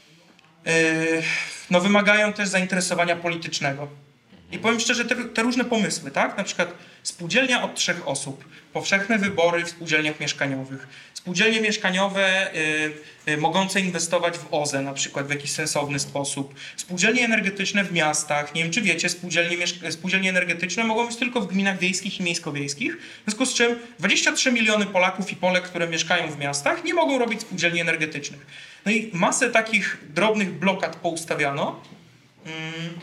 yy, no, wymagają też zainteresowania politycznego. I powiem szczerze, te, te różne pomysły, tak? Na przykład spółdzielnia od trzech osób, powszechne wybory w spółdzielniach mieszkaniowych, spółdzielnie mieszkaniowe y, y, mogące inwestować w O Z E na przykład w jakiś sensowny sposób, spółdzielnie energetyczne w miastach, nie wiem czy wiecie, spółdzielnie, spółdzielnie energetyczne mogą być tylko w gminach wiejskich i miejsko-wiejskich, w związku z czym dwadzieścia trzy miliony Polaków i Polek, które mieszkają w miastach, nie mogą robić spółdzielni energetycznych. No i masę takich drobnych blokad poustawiano. Mm.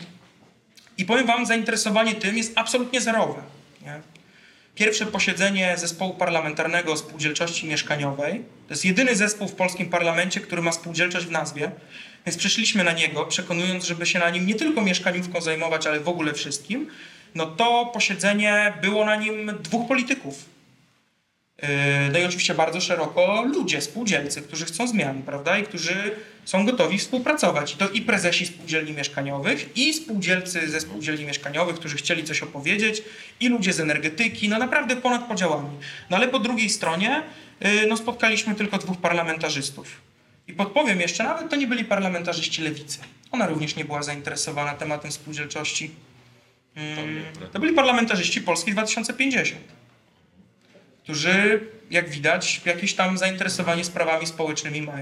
I powiem wam, zainteresowanie tym jest absolutnie zerowe. Nie? Pierwsze posiedzenie zespołu parlamentarnego o spółdzielczości mieszkaniowej, to jest jedyny zespół w polskim parlamencie, który ma spółdzielczość w nazwie, więc przyszliśmy na niego, przekonując, żeby się na nim nie tylko mieszkaniówką zajmować, ale w ogóle wszystkim. No to posiedzenie było na nim dwóch polityków. No i oczywiście bardzo szeroko ludzie, spółdzielcy, którzy chcą zmian, prawda, i którzy są gotowi współpracować. I to i prezesi spółdzielni mieszkaniowych, i spółdzielcy ze spółdzielni mieszkaniowych, którzy chcieli coś opowiedzieć, i ludzie z energetyki, no naprawdę ponad podziałami. No ale po drugiej stronie no, spotkaliśmy tylko dwóch parlamentarzystów. I podpowiem jeszcze, nawet to nie byli parlamentarzyści lewicy. Ona również nie była zainteresowana tematem spółdzielczości. To byli parlamentarzyści Polski dwa tysiące pięćdziesiąt. Którzy, jak widać, jakieś tam zainteresowanie sprawami społecznymi mają.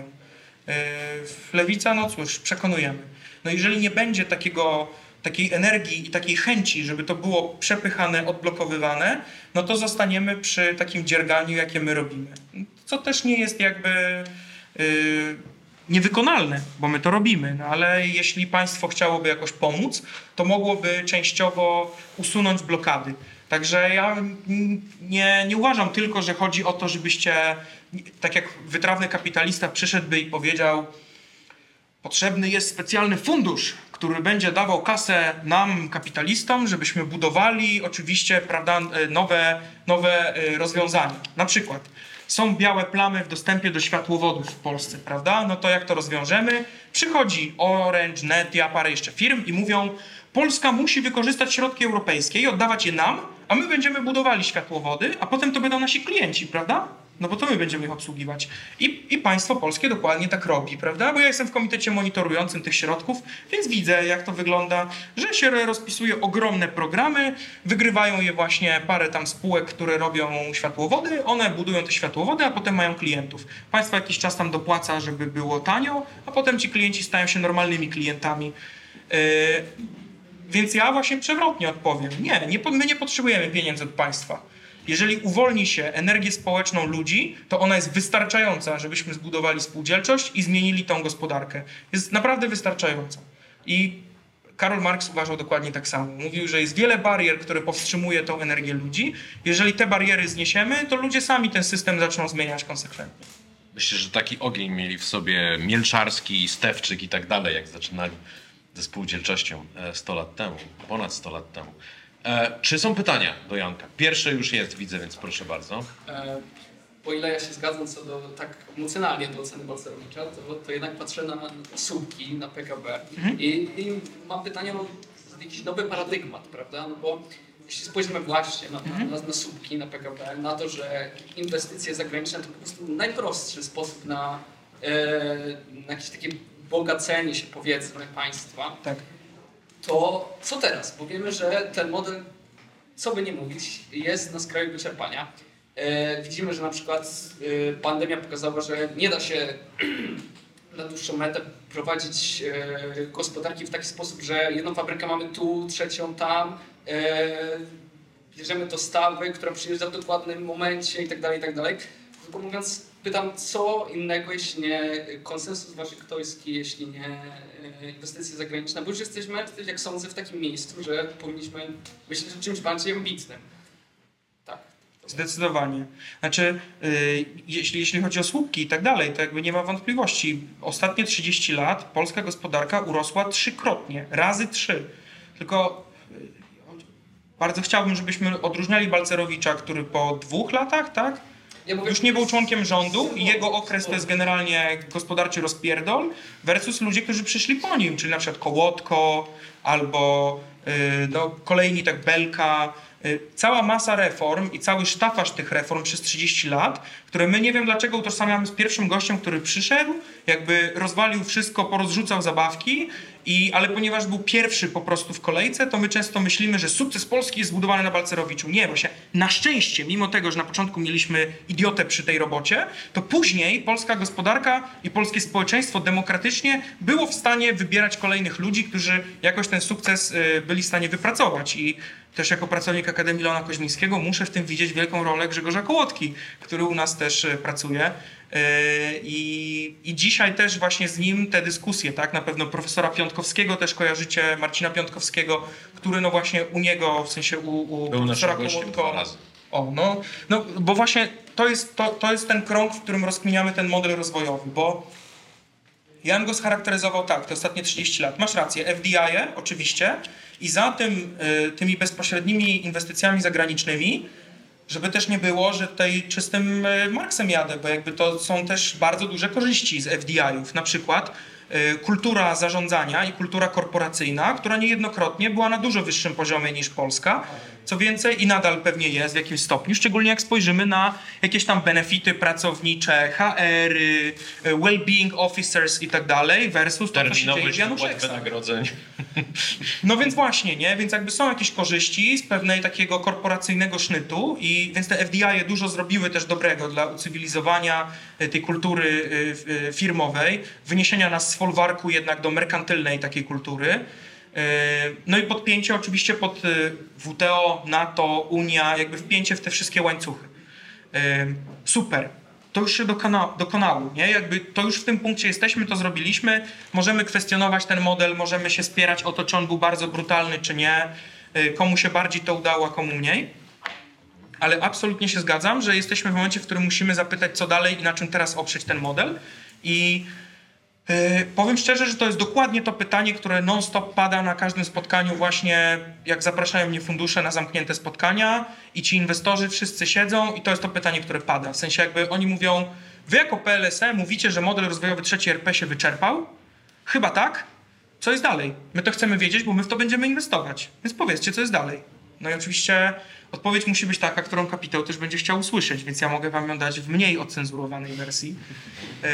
Lewica, no cóż, przekonujemy. No jeżeli nie będzie takiego, takiej energii i takiej chęci, żeby to było przepychane, odblokowywane, no to zostaniemy przy takim dzierganiu, jakie my robimy. Co też nie jest jakby yy, niewykonalne, bo my to robimy, no ale jeśli państwo chciałoby jakoś pomóc, to mogłoby częściowo usunąć blokady. Także ja nie, nie uważam tylko, że chodzi o to, żebyście, tak jak wytrawny kapitalista przyszedłby i powiedział, potrzebny jest specjalny fundusz, który będzie dawał kasę nam, kapitalistom, żebyśmy budowali oczywiście, prawda, nowe, nowe rozwiązania. Na przykład są białe plamy w dostępie do światłowodów w Polsce, prawda? No to jak to rozwiążemy? Przychodzi Orange, Netia, parę jeszcze firm i mówią, Polska musi wykorzystać środki europejskie i oddawać je nam, a my będziemy budowali światłowody, a potem to będą nasi klienci, prawda? No bo to my będziemy ich obsługiwać. I, i państwo polskie dokładnie tak robi, prawda? Bo ja jestem w komitecie monitorującym tych środków, więc widzę, jak to wygląda, że się rozpisuje ogromne programy, wygrywają je właśnie parę tam spółek, które robią światłowody, one budują te światłowody, a potem mają klientów. Państwo jakiś czas tam dopłaca, żeby było tanio, a potem ci klienci stają się normalnymi klientami. Yy, Więc ja właśnie przewrotnie odpowiem. Nie, nie, my nie potrzebujemy pieniędzy od państwa. Jeżeli uwolni się energię społeczną ludzi, to ona jest wystarczająca, żebyśmy zbudowali spółdzielczość i zmienili tą gospodarkę. Jest naprawdę wystarczająca. I Karol Marx uważał dokładnie tak samo. Mówił, że jest wiele barier, które powstrzymuje tą energię ludzi. Jeżeli te bariery zniesiemy, to ludzie sami ten system zaczną zmieniać konsekwentnie. Myślę, że taki ogień mieli w sobie Mielczarski, Stefczyk i tak dalej, jak zaczynali ze spółdzielczością sto lat temu, ponad sto lat temu. E, czy są pytania do Janka? Pierwsze już jest, widzę, więc proszę bardzo. E, o ile ja się zgadzam co do tak emocjonalnie do oceny Balcerowicza, to, to jednak patrzę na słupki, na P K B mhm. i, i mam pytanie o jakiś nowy paradygmat, prawda? No bo jeśli spojrzymy właśnie na, mhm. na, na słupki, na P K B, na to, że inwestycje zagraniczne to po prostu najprostszy sposób na, e, na jakieś takie bogacenie się, powiedzmy, państwa, tak. To co teraz? Bo wiemy, że ten model, co by nie mówić, jest na skraju wyczerpania. E, widzimy, że na przykład e, pandemia pokazała, że nie da się na dłuższą metę prowadzić e, gospodarki w taki sposób, że jedną fabrykę mamy tu, trzecią tam, e, bierzemy dostawy, która przyjeżdża w dokładnym momencie i tak dalej, i tak dalej. Tylko mówiąc, pytam, co innego, jeśli nie konsensus waszyngtoński, jeśli nie e, inwestycje zagraniczne, bo już jesteśmy, jak sądzę, w takim miejscu, że powinniśmy myśleć o czymś bardziej ambitnym. Tak. Zdecydowanie. Znaczy, yy, jeśli, jeśli chodzi o słupki i tak dalej, to jakby nie ma wątpliwości. Ostatnie trzydzieści lat polska gospodarka urosła trzykrotnie, razy trzy. Tylko yy, bardzo chciałbym, żebyśmy odróżniali Balcerowicza, który po dwóch latach, tak? Ja mówię, już nie był członkiem rządu i jego okres to jest generalnie gospodarczy rozpierdol versus ludzie, którzy przyszli po nim, czyli na przykład Kołotko albo yy, no, kolejni tak Belka. Yy, cała masa reform i cały sztafaż tych reform przez trzydzieści lat, które my nie wiem dlaczego utożsamiamy z pierwszym gościem, który przyszedł, jakby rozwalił wszystko, porozrzucał zabawki, i, ale ponieważ był pierwszy po prostu w kolejce, to my często myślimy, że sukces Polski jest zbudowany na Balcerowiczu. Nie, właśnie na szczęście, mimo tego, że na początku mieliśmy idiotę przy tej robocie, to później polska gospodarka i polskie społeczeństwo demokratycznie było w stanie wybierać kolejnych ludzi, którzy jakoś ten sukces byli w stanie wypracować. I też jako pracownik Akademii Leona Koźmińskiego muszę w tym widzieć wielką rolę Grzegorza Kołotki, który u nas też pracuje. I, I dzisiaj też właśnie z nim te dyskusje, tak? Na pewno profesora Piątkowskiego też kojarzycie, Marcina Piątkowskiego, który no właśnie u niego, w sensie u, u Był profesora Kołotko. O, no, no, bo właśnie to jest, to, to jest ten krąg, w którym rozkminiamy ten model rozwojowy, bo ja bym go scharakteryzował tak, te ostatnie trzydzieści lat. Masz rację, F D I oczywiście i za tym, y, tymi bezpośrednimi inwestycjami zagranicznymi, żeby też nie było, że tutaj czystym y, Marksem jadę, bo jakby to są też bardzo duże korzyści z F D I-ów. Na przykład y, kultura zarządzania i kultura korporacyjna, która niejednokrotnie była na dużo wyższym poziomie niż Polska. Co więcej i nadal pewnie jest w jakimś stopniu, szczególnie jak spojrzymy na jakieś tam benefity pracownicze, H R-y, well-being officers i tak dalej versus to, co się dzieje w Januszeksa. Wynagrodzeń. No więc właśnie, nie? Więc jakby są jakieś korzyści z pewnej takiego korporacyjnego sznytu i więc te F D I dużo zrobiły też dobrego dla ucywilizowania tej kultury firmowej, wyniesienia nas z folwarku jednak do merkantylnej takiej kultury. No i podpięcie oczywiście pod W T O, NATO, Unia, jakby wpięcie w te wszystkie łańcuchy. Super. To już się dokona, dokonało, nie? Jakby to już w tym punkcie jesteśmy, to zrobiliśmy. Możemy kwestionować ten model, możemy się spierać o to, czy on był bardzo brutalny, czy nie. Komu się bardziej to udało, a komu mniej. Ale absolutnie się zgadzam, że jesteśmy w momencie, w którym musimy zapytać, co dalej i na czym teraz oprzeć ten model. I Yy, powiem szczerze, że to jest dokładnie to pytanie, które non-stop pada na każdym spotkaniu właśnie, jak zapraszają mnie fundusze na zamknięte spotkania i ci inwestorzy wszyscy siedzą i to jest to pytanie, które pada. W sensie jakby oni mówią, wy jako P L S E mówicie, że model rozwojowy trzeci R P się wyczerpał? Chyba tak. Co jest dalej? My to chcemy wiedzieć, bo my w to będziemy inwestować. Więc powiedzcie, co jest dalej. No i oczywiście odpowiedź musi być taka, którą kapitał też będzie chciał usłyszeć, więc ja mogę wam ją dać w mniej ocenzurowanej wersji. Yy,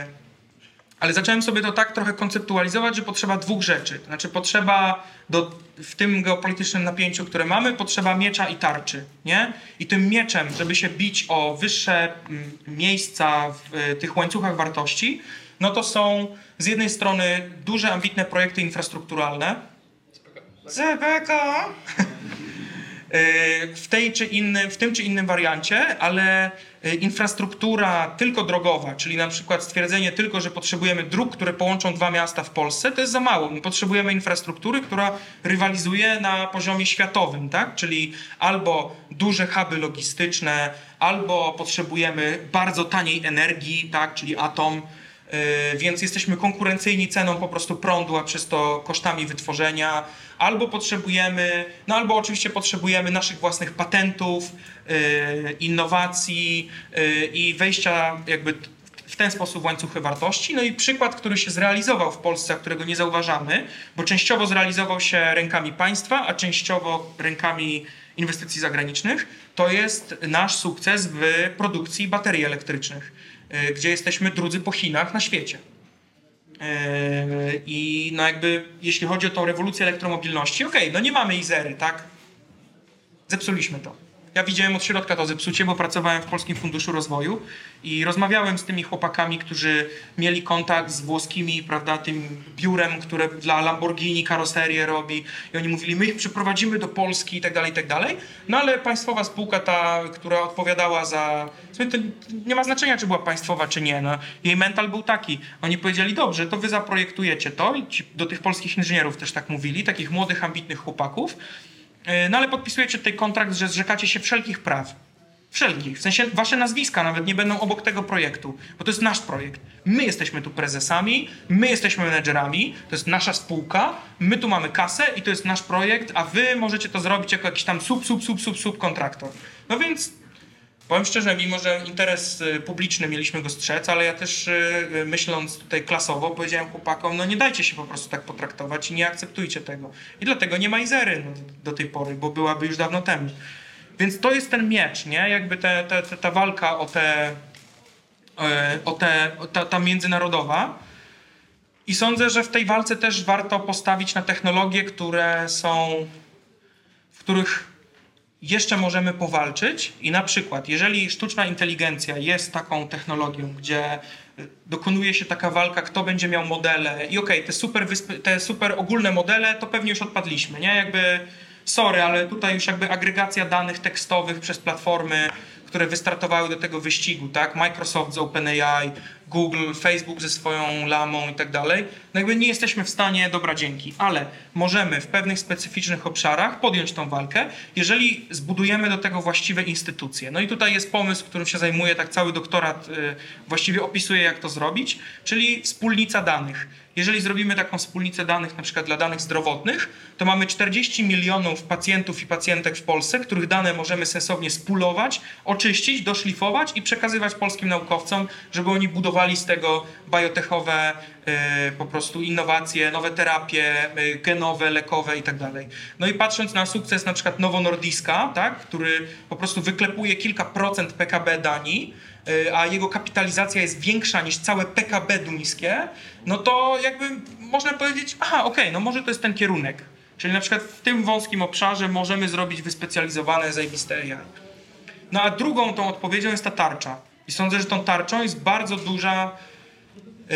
Ale zacząłem sobie to tak trochę konceptualizować, że potrzeba dwóch rzeczy. Znaczy potrzeba do, w tym geopolitycznym napięciu, które mamy, potrzeba miecza i tarczy, nie? I tym mieczem, żeby się bić o wyższe m, miejsca w y, tych łańcuchach wartości, no to są z jednej strony duże, ambitne projekty infrastrukturalne. Z P K. w, tej czy innym, w tym czy innym wariancie, ale infrastruktura tylko drogowa, czyli na przykład stwierdzenie tylko, że potrzebujemy dróg, które połączą dwa miasta w Polsce, to jest za mało. My potrzebujemy infrastruktury, która rywalizuje na poziomie światowym, tak? Czyli albo duże huby logistyczne, albo potrzebujemy bardzo taniej energii, tak? Czyli atom, yy, więc jesteśmy konkurencyjni ceną po prostu prądu, a przez to kosztami wytworzenia, albo potrzebujemy, no albo oczywiście potrzebujemy naszych własnych patentów, yy, innowacji yy, i wejścia jakby w ten sposób w łańcuchy wartości. No i przykład, który się zrealizował w Polsce, a którego nie zauważamy, bo częściowo zrealizował się rękami państwa, a częściowo rękami inwestycji zagranicznych, to jest nasz sukces w produkcji baterii elektrycznych, yy, gdzie jesteśmy drudzy po Chinach na świecie. I no jakby, jeśli chodzi o tą rewolucję elektromobilności, okej, okay, no nie mamy Izery, tak? Zepsuliśmy to. Ja widziałem od środka to zepsucie, bo pracowałem w Polskim Funduszu Rozwoju i rozmawiałem z tymi chłopakami, którzy mieli kontakt z włoskimi, prawda, tym biurem, które dla Lamborghini karoserię robi i oni mówili, my ich przyprowadzimy do Polski i tak dalej, i tak dalej. No ale państwowa spółka ta, która odpowiadała za... To nie ma znaczenia, czy była państwowa, czy nie. No, jej mental był taki. Oni powiedzieli, dobrze, to wy zaprojektujecie to i ci, do tych polskich inżynierów też tak mówili, takich młodych, ambitnych chłopaków. No ale podpisujecie tutaj kontrakt, że zrzekacie się wszelkich praw. Wszelkich. W sensie wasze nazwiska nawet nie będą obok tego projektu, bo to jest nasz projekt. My jesteśmy tu prezesami, my jesteśmy menedżerami, to jest nasza spółka, my tu mamy kasę i to jest nasz projekt, a wy możecie to zrobić jako jakiś tam sub, sub, sub, sub, sub kontraktor. No więc powiem szczerze, mimo że interes publiczny mieliśmy go strzec, ale ja też myśląc tutaj klasowo powiedziałem chłopakom, no nie dajcie się po prostu tak potraktować i nie akceptujcie tego. I dlatego nie ma Izery no, do tej pory, bo byłaby już dawno temu. Więc to jest ten miecz, nie? Jakby te, te, te, ta walka o te, o te, o ta, ta międzynarodowa. I sądzę, że w tej walce też warto postawić na technologie, które są, w których jeszcze możemy powalczyć i na przykład, jeżeli sztuczna inteligencja jest taką technologią, gdzie dokonuje się taka walka, kto będzie miał modele i okej, okay, te super, wyspy, te super ogólne modele, to pewnie już odpadliśmy, nie? Jakby, sorry, ale tutaj już jakby agregacja danych tekstowych przez platformy, które wystartowały do tego wyścigu, tak? Microsoft z OpenAI, Google, Facebook ze swoją lamą i tak dalej. No jakby nie jesteśmy w stanie, dobra, dzięki, ale możemy w pewnych specyficznych obszarach podjąć tą walkę, jeżeli zbudujemy do tego właściwe instytucje. No i tutaj jest pomysł, którym się zajmuję, tak cały doktorat yy, właściwie opisuje, jak to zrobić, czyli wspólnica danych. Jeżeli zrobimy taką wspólnicę danych, na przykład dla danych zdrowotnych, to mamy czterdzieści milionów pacjentów i pacjentek w Polsce, których dane możemy sensownie spulować, oczyścić, doszlifować i przekazywać polskim naukowcom, żeby oni budowali z tego biotechowe yy, po prostu innowacje, nowe terapie, yy, genowe, lekowe i tak dalej. No i patrząc na sukces na przykład Novo Nordiska, tak, który po prostu wyklepuje kilka procent P K B Danii, a jego kapitalizacja jest większa niż całe P K B duńskie, no to jakby można powiedzieć, aha, okej, okay, no może to jest ten kierunek. Czyli na przykład w tym wąskim obszarze możemy zrobić wyspecjalizowane, zajebiste A I. No a drugą tą odpowiedzią jest ta tarcza. I sądzę, że tą tarczą jest bardzo duża yy,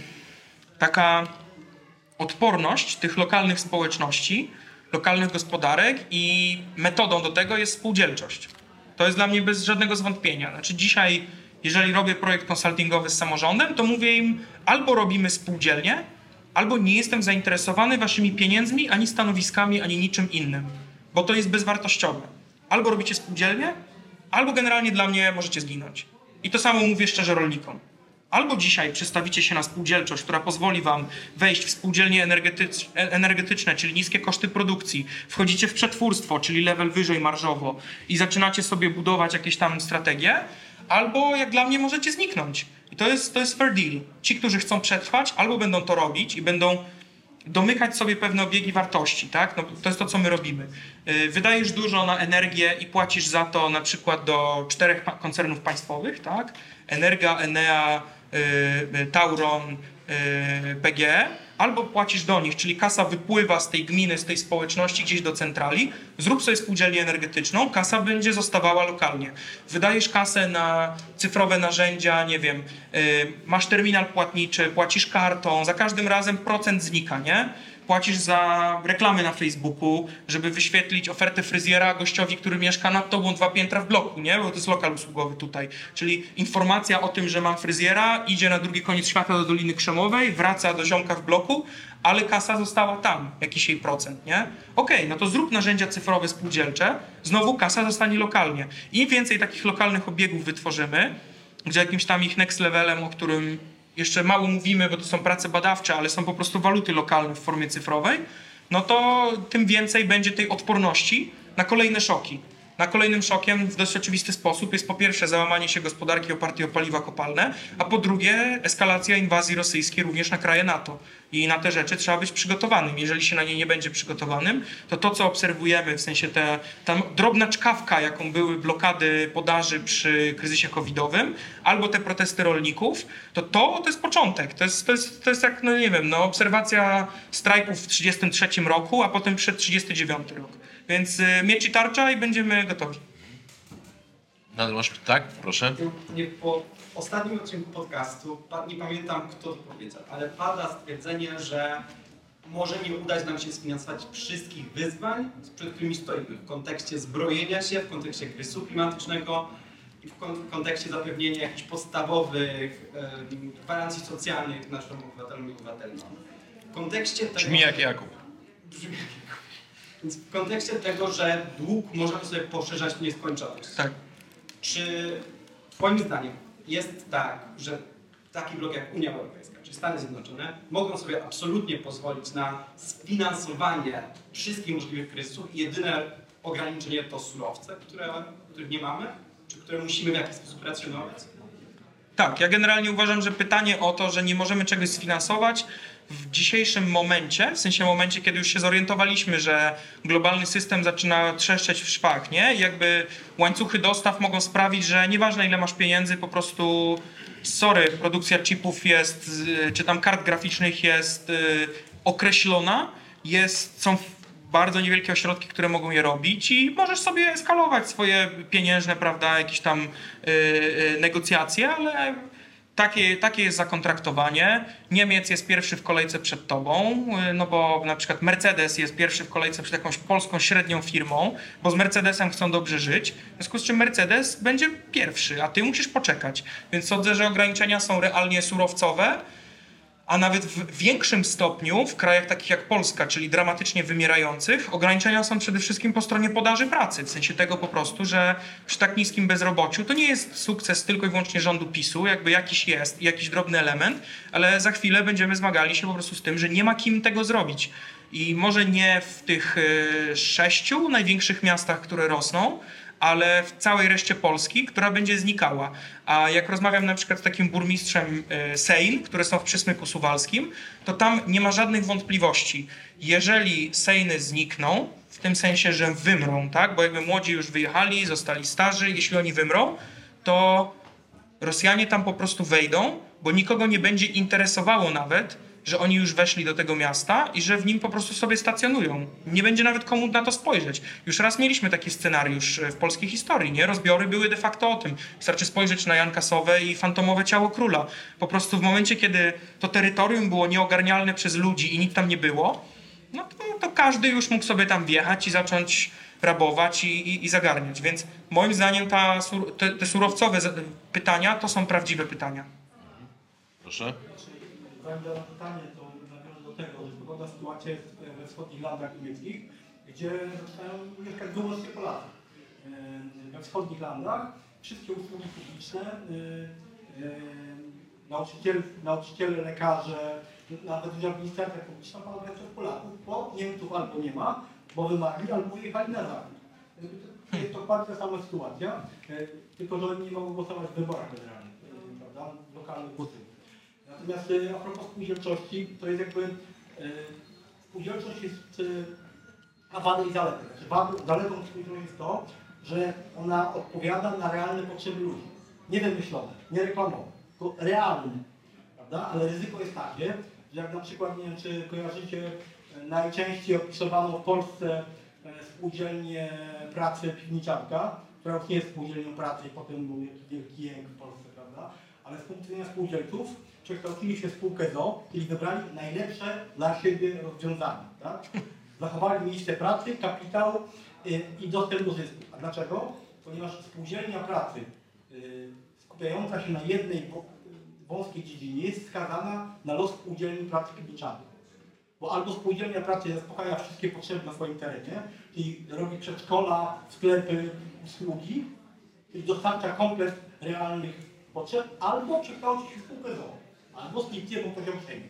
taka odporność tych lokalnych społeczności, lokalnych gospodarek i metodą do tego jest spółdzielczość. To jest dla mnie bez żadnego zwątpienia. Znaczy dzisiaj, jeżeli robię projekt konsultingowy z samorządem, to mówię im albo robimy spółdzielnie, albo nie jestem zainteresowany waszymi pieniędzmi, ani stanowiskami, ani niczym innym, bo to jest bezwartościowe. Albo robicie spółdzielnie, albo generalnie dla mnie możecie zginąć. I to samo mówię szczerze rolnikom. Albo dzisiaj przestawicie się na spółdzielczość, która pozwoli wam wejść w spółdzielnie energetycz- energetyczne, czyli niskie koszty produkcji, wchodzicie w przetwórstwo, czyli level wyżej marżowo i zaczynacie sobie budować jakieś tam strategie, albo jak dla mnie możecie zniknąć. I to jest, to jest fair deal. Ci, którzy chcą przetrwać, albo będą to robić i będą domykać sobie pewne obiegi wartości, tak? No, to jest to, co my robimy. Wydajesz dużo na energię i płacisz za to na przykład do czterech koncernów państwowych, tak? Energa, Enea, y, Tauron, y, P G E, albo płacisz do nich, czyli kasa wypływa z tej gminy, z tej społeczności gdzieś do centrali, zrób sobie spółdzielnię energetyczną, kasa będzie zostawała lokalnie. Wydajesz kasę na cyfrowe narzędzia, nie wiem, y, masz terminal płatniczy, płacisz kartą, za każdym razem procent znika, nie? płacisz za reklamy na Facebooku, żeby wyświetlić ofertę fryzjera gościowi, który mieszka nad tobą dwa piętra w bloku, nie? Bo to jest lokal usługowy tutaj. Czyli informacja o tym, że mam fryzjera, idzie na drugi koniec świata do Doliny Krzemowej, wraca do ziomka w bloku, ale kasa została tam, jakiś jej procent, nie? Okej, okay, no to zrób narzędzia cyfrowe spółdzielcze, znowu kasa zostanie lokalnie. Im więcej takich lokalnych obiegów wytworzymy, gdzie jakimś tam ich next levelem, o którym jeszcze mało mówimy, bo to są prace badawcze, ale są po prostu waluty lokalne w formie cyfrowej, no to tym więcej będzie tej odporności na kolejne szoki. Na kolejnym szokiem w dość oczywisty sposób jest po pierwsze załamanie się gospodarki opartej o paliwa kopalne, a po drugie eskalacja inwazji rosyjskiej również na kraje NATO. I na te rzeczy trzeba być przygotowanym. Jeżeli się na nie nie będzie przygotowanym, to to, co obserwujemy, w sensie te, ta drobna czkawka, jaką były blokady podaży przy kryzysie covidowym, albo te protesty rolników, to to, to jest początek. To jest, to jest, to jest jak, no nie wiem, no, obserwacja strajków w trzydziestym trzecim roku, a potem przed trzydziesty dziewiąty rok. Więc y, miecz i tarcza i będziemy gotowi. Nadal masz, tak? Proszę. Nie, po ostatnim odcinku podcastu, pa- nie pamiętam kto to powiedział, ale pada stwierdzenie, że może nie udać nam się sfinansować wszystkich wyzwań, przed którymi stoimy w kontekście zbrojenia się, w kontekście kryzysu klimatycznego i w kon- kontekście zapewnienia jakichś podstawowych e, gwarancji socjalnych naszym obywatelom i obywatelom. W kontekście tego... Brzmi jak Jakub. Brzmi jak Jakub. Więc w kontekście tego, że dług możemy sobie poszerzać w nieskończoność. Tak. Czy twoim zdaniem jest tak, że taki blok jak Unia Europejska czy Stany Zjednoczone mogą sobie absolutnie pozwolić na sfinansowanie wszystkich możliwych kryzysów i jedyne ograniczenie to surowce, które, których nie mamy, czy które musimy w jakiś sposób racjonować? Tak, ja generalnie uważam, że pytanie o to, że nie możemy czegoś sfinansować w dzisiejszym momencie, w sensie momencie, kiedy już się zorientowaliśmy, że globalny system zaczyna trzeszczeć w szwach, nie? I jakby łańcuchy dostaw mogą sprawić, że nieważne ile masz pieniędzy, po prostu sorry, produkcja chipów jest, czy tam kart graficznych jest określona, jest, są bardzo niewielkie ośrodki, które mogą je robić i możesz sobie skalować swoje pieniężne, prawda, jakieś tam yy, yy, negocjacje, ale takie, takie jest zakontraktowanie. Niemiec jest pierwszy w kolejce przed tobą, yy, no bo na przykład Mercedes jest pierwszy w kolejce przed jakąś polską średnią firmą, bo z Mercedesem chcą dobrze żyć, w związku z czym Mercedes będzie pierwszy, a ty musisz poczekać. Więc sądzę, że ograniczenia są realnie surowcowe, a nawet w większym stopniu w krajach takich jak Polska, czyli dramatycznie wymierających, ograniczenia są przede wszystkim po stronie podaży pracy. W sensie tego po prostu, że przy tak niskim bezrobociu to nie jest sukces tylko i wyłącznie rządu PiSu, jakby jakiś jest, jakiś drobny element, ale za chwilę będziemy zmagali się po prostu z tym, że nie ma kim tego zrobić. I może nie w tych y, sześciu największych miastach, które rosną, ale w całej reszcie Polski, która będzie znikała. A jak rozmawiam na przykład z takim burmistrzem Sejn, które są w Przysmyku Suwalskim, to tam nie ma żadnych wątpliwości. Jeżeli Sejny znikną, w tym sensie, że wymrą, tak? Bo jakby młodzi już wyjechali, zostali starzy, jeśli oni wymrą, to Rosjanie tam po prostu wejdą, bo nikogo nie będzie interesowało nawet, że oni już weszli do tego miasta i że w nim po prostu sobie stacjonują. Nie będzie nawet komu na to spojrzeć. Już raz mieliśmy taki scenariusz w polskiej historii, nie? Rozbiory były de facto o tym. Wystarczy spojrzeć na Jankasowe i fantomowe ciało króla. Po prostu w momencie, kiedy to terytorium było nieogarnialne przez ludzi i nikt tam nie było, no to, to każdy już mógł sobie tam wjechać i zacząć rabować i, i, i zagarniać. Więc moim zdaniem ta, te, te surowcowe pytania to są prawdziwe pytania. Proszę. Zanim zadam pytanie, to nawiążę do tego, że podobna sytuacja jest we wschodnich landach niemieckich, gdzie zaczynają mieszkać wyłącznie Polacy. We wschodnich landach wszystkie usługi publiczne, nauczyciele, nauczyciele lekarze, nawet administracja publiczna ma przez Polaków, bo Niemców albo nie ma, bo wymarli, albo jechali na zachód. Jest to bardzo sama sytuacja, tylko że oni nie mogą głosować w wyborach generalnych, prawda, lokalnych głosów. Natomiast a propos spółdzielczości, to jest jakby, spółdzielczość jest, ma wadę i zaletę. Znaczy, wadą, zaletą spółdzielczości jest to, że ona odpowiada na realne potrzeby ludzi. Nie wymyślone, nie reklamowe, tylko realne, prawda? Ale ryzyko jest takie, że jak na przykład, nie wiem, czy kojarzycie najczęściej opisywaną w Polsce spółdzielnię pracy Piwniczanka, która już nie jest spółdzielnią pracy i potem był jakiś wielki jęk w Polsce, prawda? Ale z punktu widzenia spółdzielców przekształcili się w spółkę z o o, czyli wybrali najlepsze dla siebie rozwiązania. Tak? Zachowali miejsce pracy, kapitał y, i dostęp do zysku. A dlaczego? Ponieważ spółdzielnia pracy y, skupiająca się na jednej wo- wąskiej dziedzinie jest skazana na los spółdzielni pracy publicznej. Bo albo spółdzielnia pracy zaspokaja wszystkie potrzeby na swoim terenie, czyli robi przedszkola, sklepy, usługi, czyli dostarcza komplet realnych potrzeb, albo przekształci się w spółkę z o o, albo splicję, bo poziom przejmie.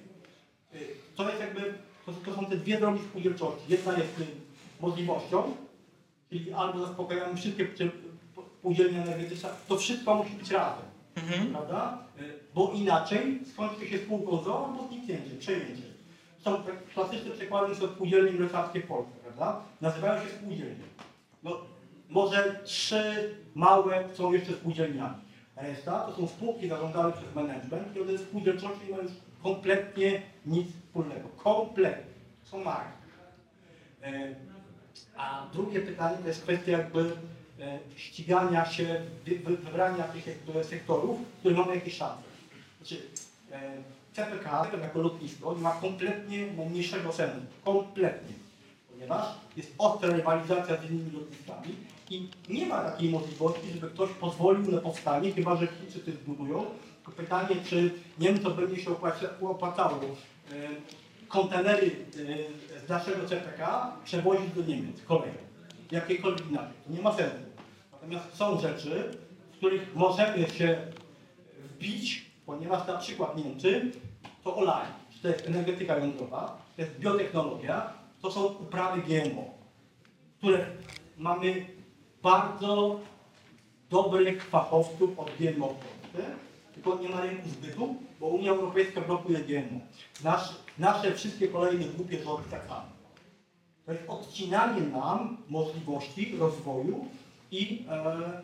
To jest jakby, to, to są te dwie drogi spółdzielczości. Jedna jest y, możliwością, czyli albo zaspokajamy wszystkie potrzeby spółdzielni energetyczne, to wszystko musi być razem, Mhm. prawda? Y, Bo inaczej skończy się spółką z o o albo zniknięcie, przejęcie. Są tak klasyczne przykłady, są spółdzielnie mleczarskie w Polsce, prawda? Nazywają się spółdzielnie. No, może trzy małe są jeszcze spółdzielniami. Reszta to są spółki zarządzane przez management i one z spółdzielczością nie mają już kompletnie nic wspólnego. Kompletnie. Są marki. E, A drugie pytanie to jest kwestia jakby e, ścigania się, wy, wy, wybrania tych jakby sektorów, w których mamy jakieś szanse. Znaczy, e, C P K jako lotnisko nie ma kompletnie najmniejszego sensu. Kompletnie. Ponieważ jest ostra rywalizacja z innymi lotniskami i nie ma takiej możliwości, żeby ktoś pozwolił na powstanie, chyba że Chińczycy to zbudują. Tylko pytanie, czy Niemcom będzie się opłaca- opłacało e, kontenery e, z naszego C P K przewozić do Niemiec koleją. Jakiekolwiek inaczej. To nie ma sensu. Natomiast są rzeczy, w których możemy się wbić, ponieważ na przykład Niemcy to olej, to jest energetyka jądrowa, to jest biotechnologia, to są uprawy G M O, które mamy bardzo dobrych fachowców od G M O w Polsce, tylko nie ma rynku zbytu, bo Unia Europejska blokuje G M O. Nasz, nasze wszystkie kolejne głupie rządy tak samo. To jest odcinanie nam możliwości rozwoju i e,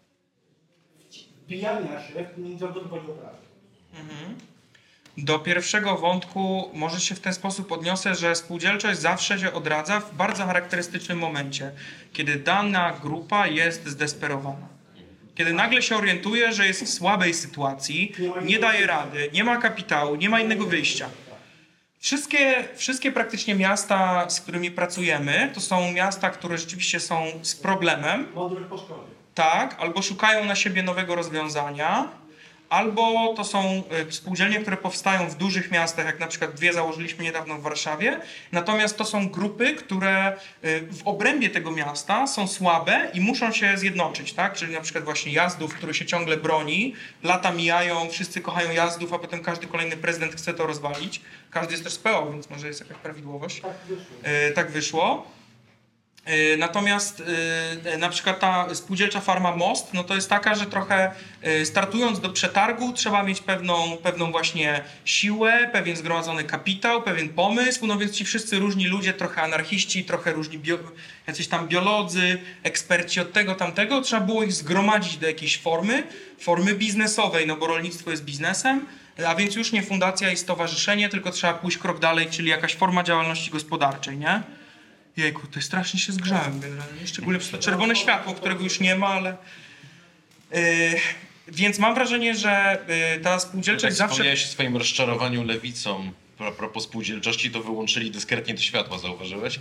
wbijania się w międzynarodowe prawo. Mhm. Do pierwszego wątku może się w ten sposób odniosę, że spółdzielczość zawsze się odradza w bardzo charakterystycznym momencie, kiedy dana grupa jest zdesperowana. Kiedy nagle się orientuje, że jest w słabej sytuacji, nie daje rady, nie ma kapitału, nie ma innego wyjścia. Wszystkie, wszystkie praktycznie miasta, z którymi pracujemy, to są miasta, które rzeczywiście są z problemem, Mądrych po szkole. tak, albo szukają na siebie nowego rozwiązania, albo to są y, spółdzielnie, które powstają w dużych miastach, jak na przykład dwie założyliśmy niedawno w Warszawie. Natomiast to są grupy, które y, w obrębie tego miasta są słabe i muszą się zjednoczyć, tak? Czyli na przykład właśnie Jazdów, który się ciągle broni, lata mijają, wszyscy kochają Jazdów, a potem każdy kolejny prezydent chce to rozwalić. Każdy jest też z P O, więc może jest jakaś prawidłowość. Tak wyszło. Y, tak wyszło. Y, Natomiast y, na przykład ta spółdzielcza farma Most, no to jest taka, że trochę y, startując do przetargu trzeba mieć pewną, pewną właśnie siłę, pewien zgromadzony kapitał, pewien pomysł, no więc ci wszyscy różni ludzie, trochę anarchiści, trochę różni bio, jacyś tam biolodzy, eksperci od tego, tamtego, trzeba było ich zgromadzić do jakiejś formy, formy biznesowej, no bo rolnictwo jest biznesem, a więc już nie fundacja i stowarzyszenie, tylko trzeba pójść krok dalej, czyli jakaś forma działalności gospodarczej, nie? Jejku, to strasznie się zgrzałem generalnie, szczególnie przez to czerwone światło, którego już nie ma, ale... Yy, więc mam wrażenie, że yy, ta Jak spółdzielczość zawsze... wspomniałeś o swoim rozczarowaniu lewicą a propos spółdzielczości, to wyłączyli dyskretnie te światła, zauważyłeś?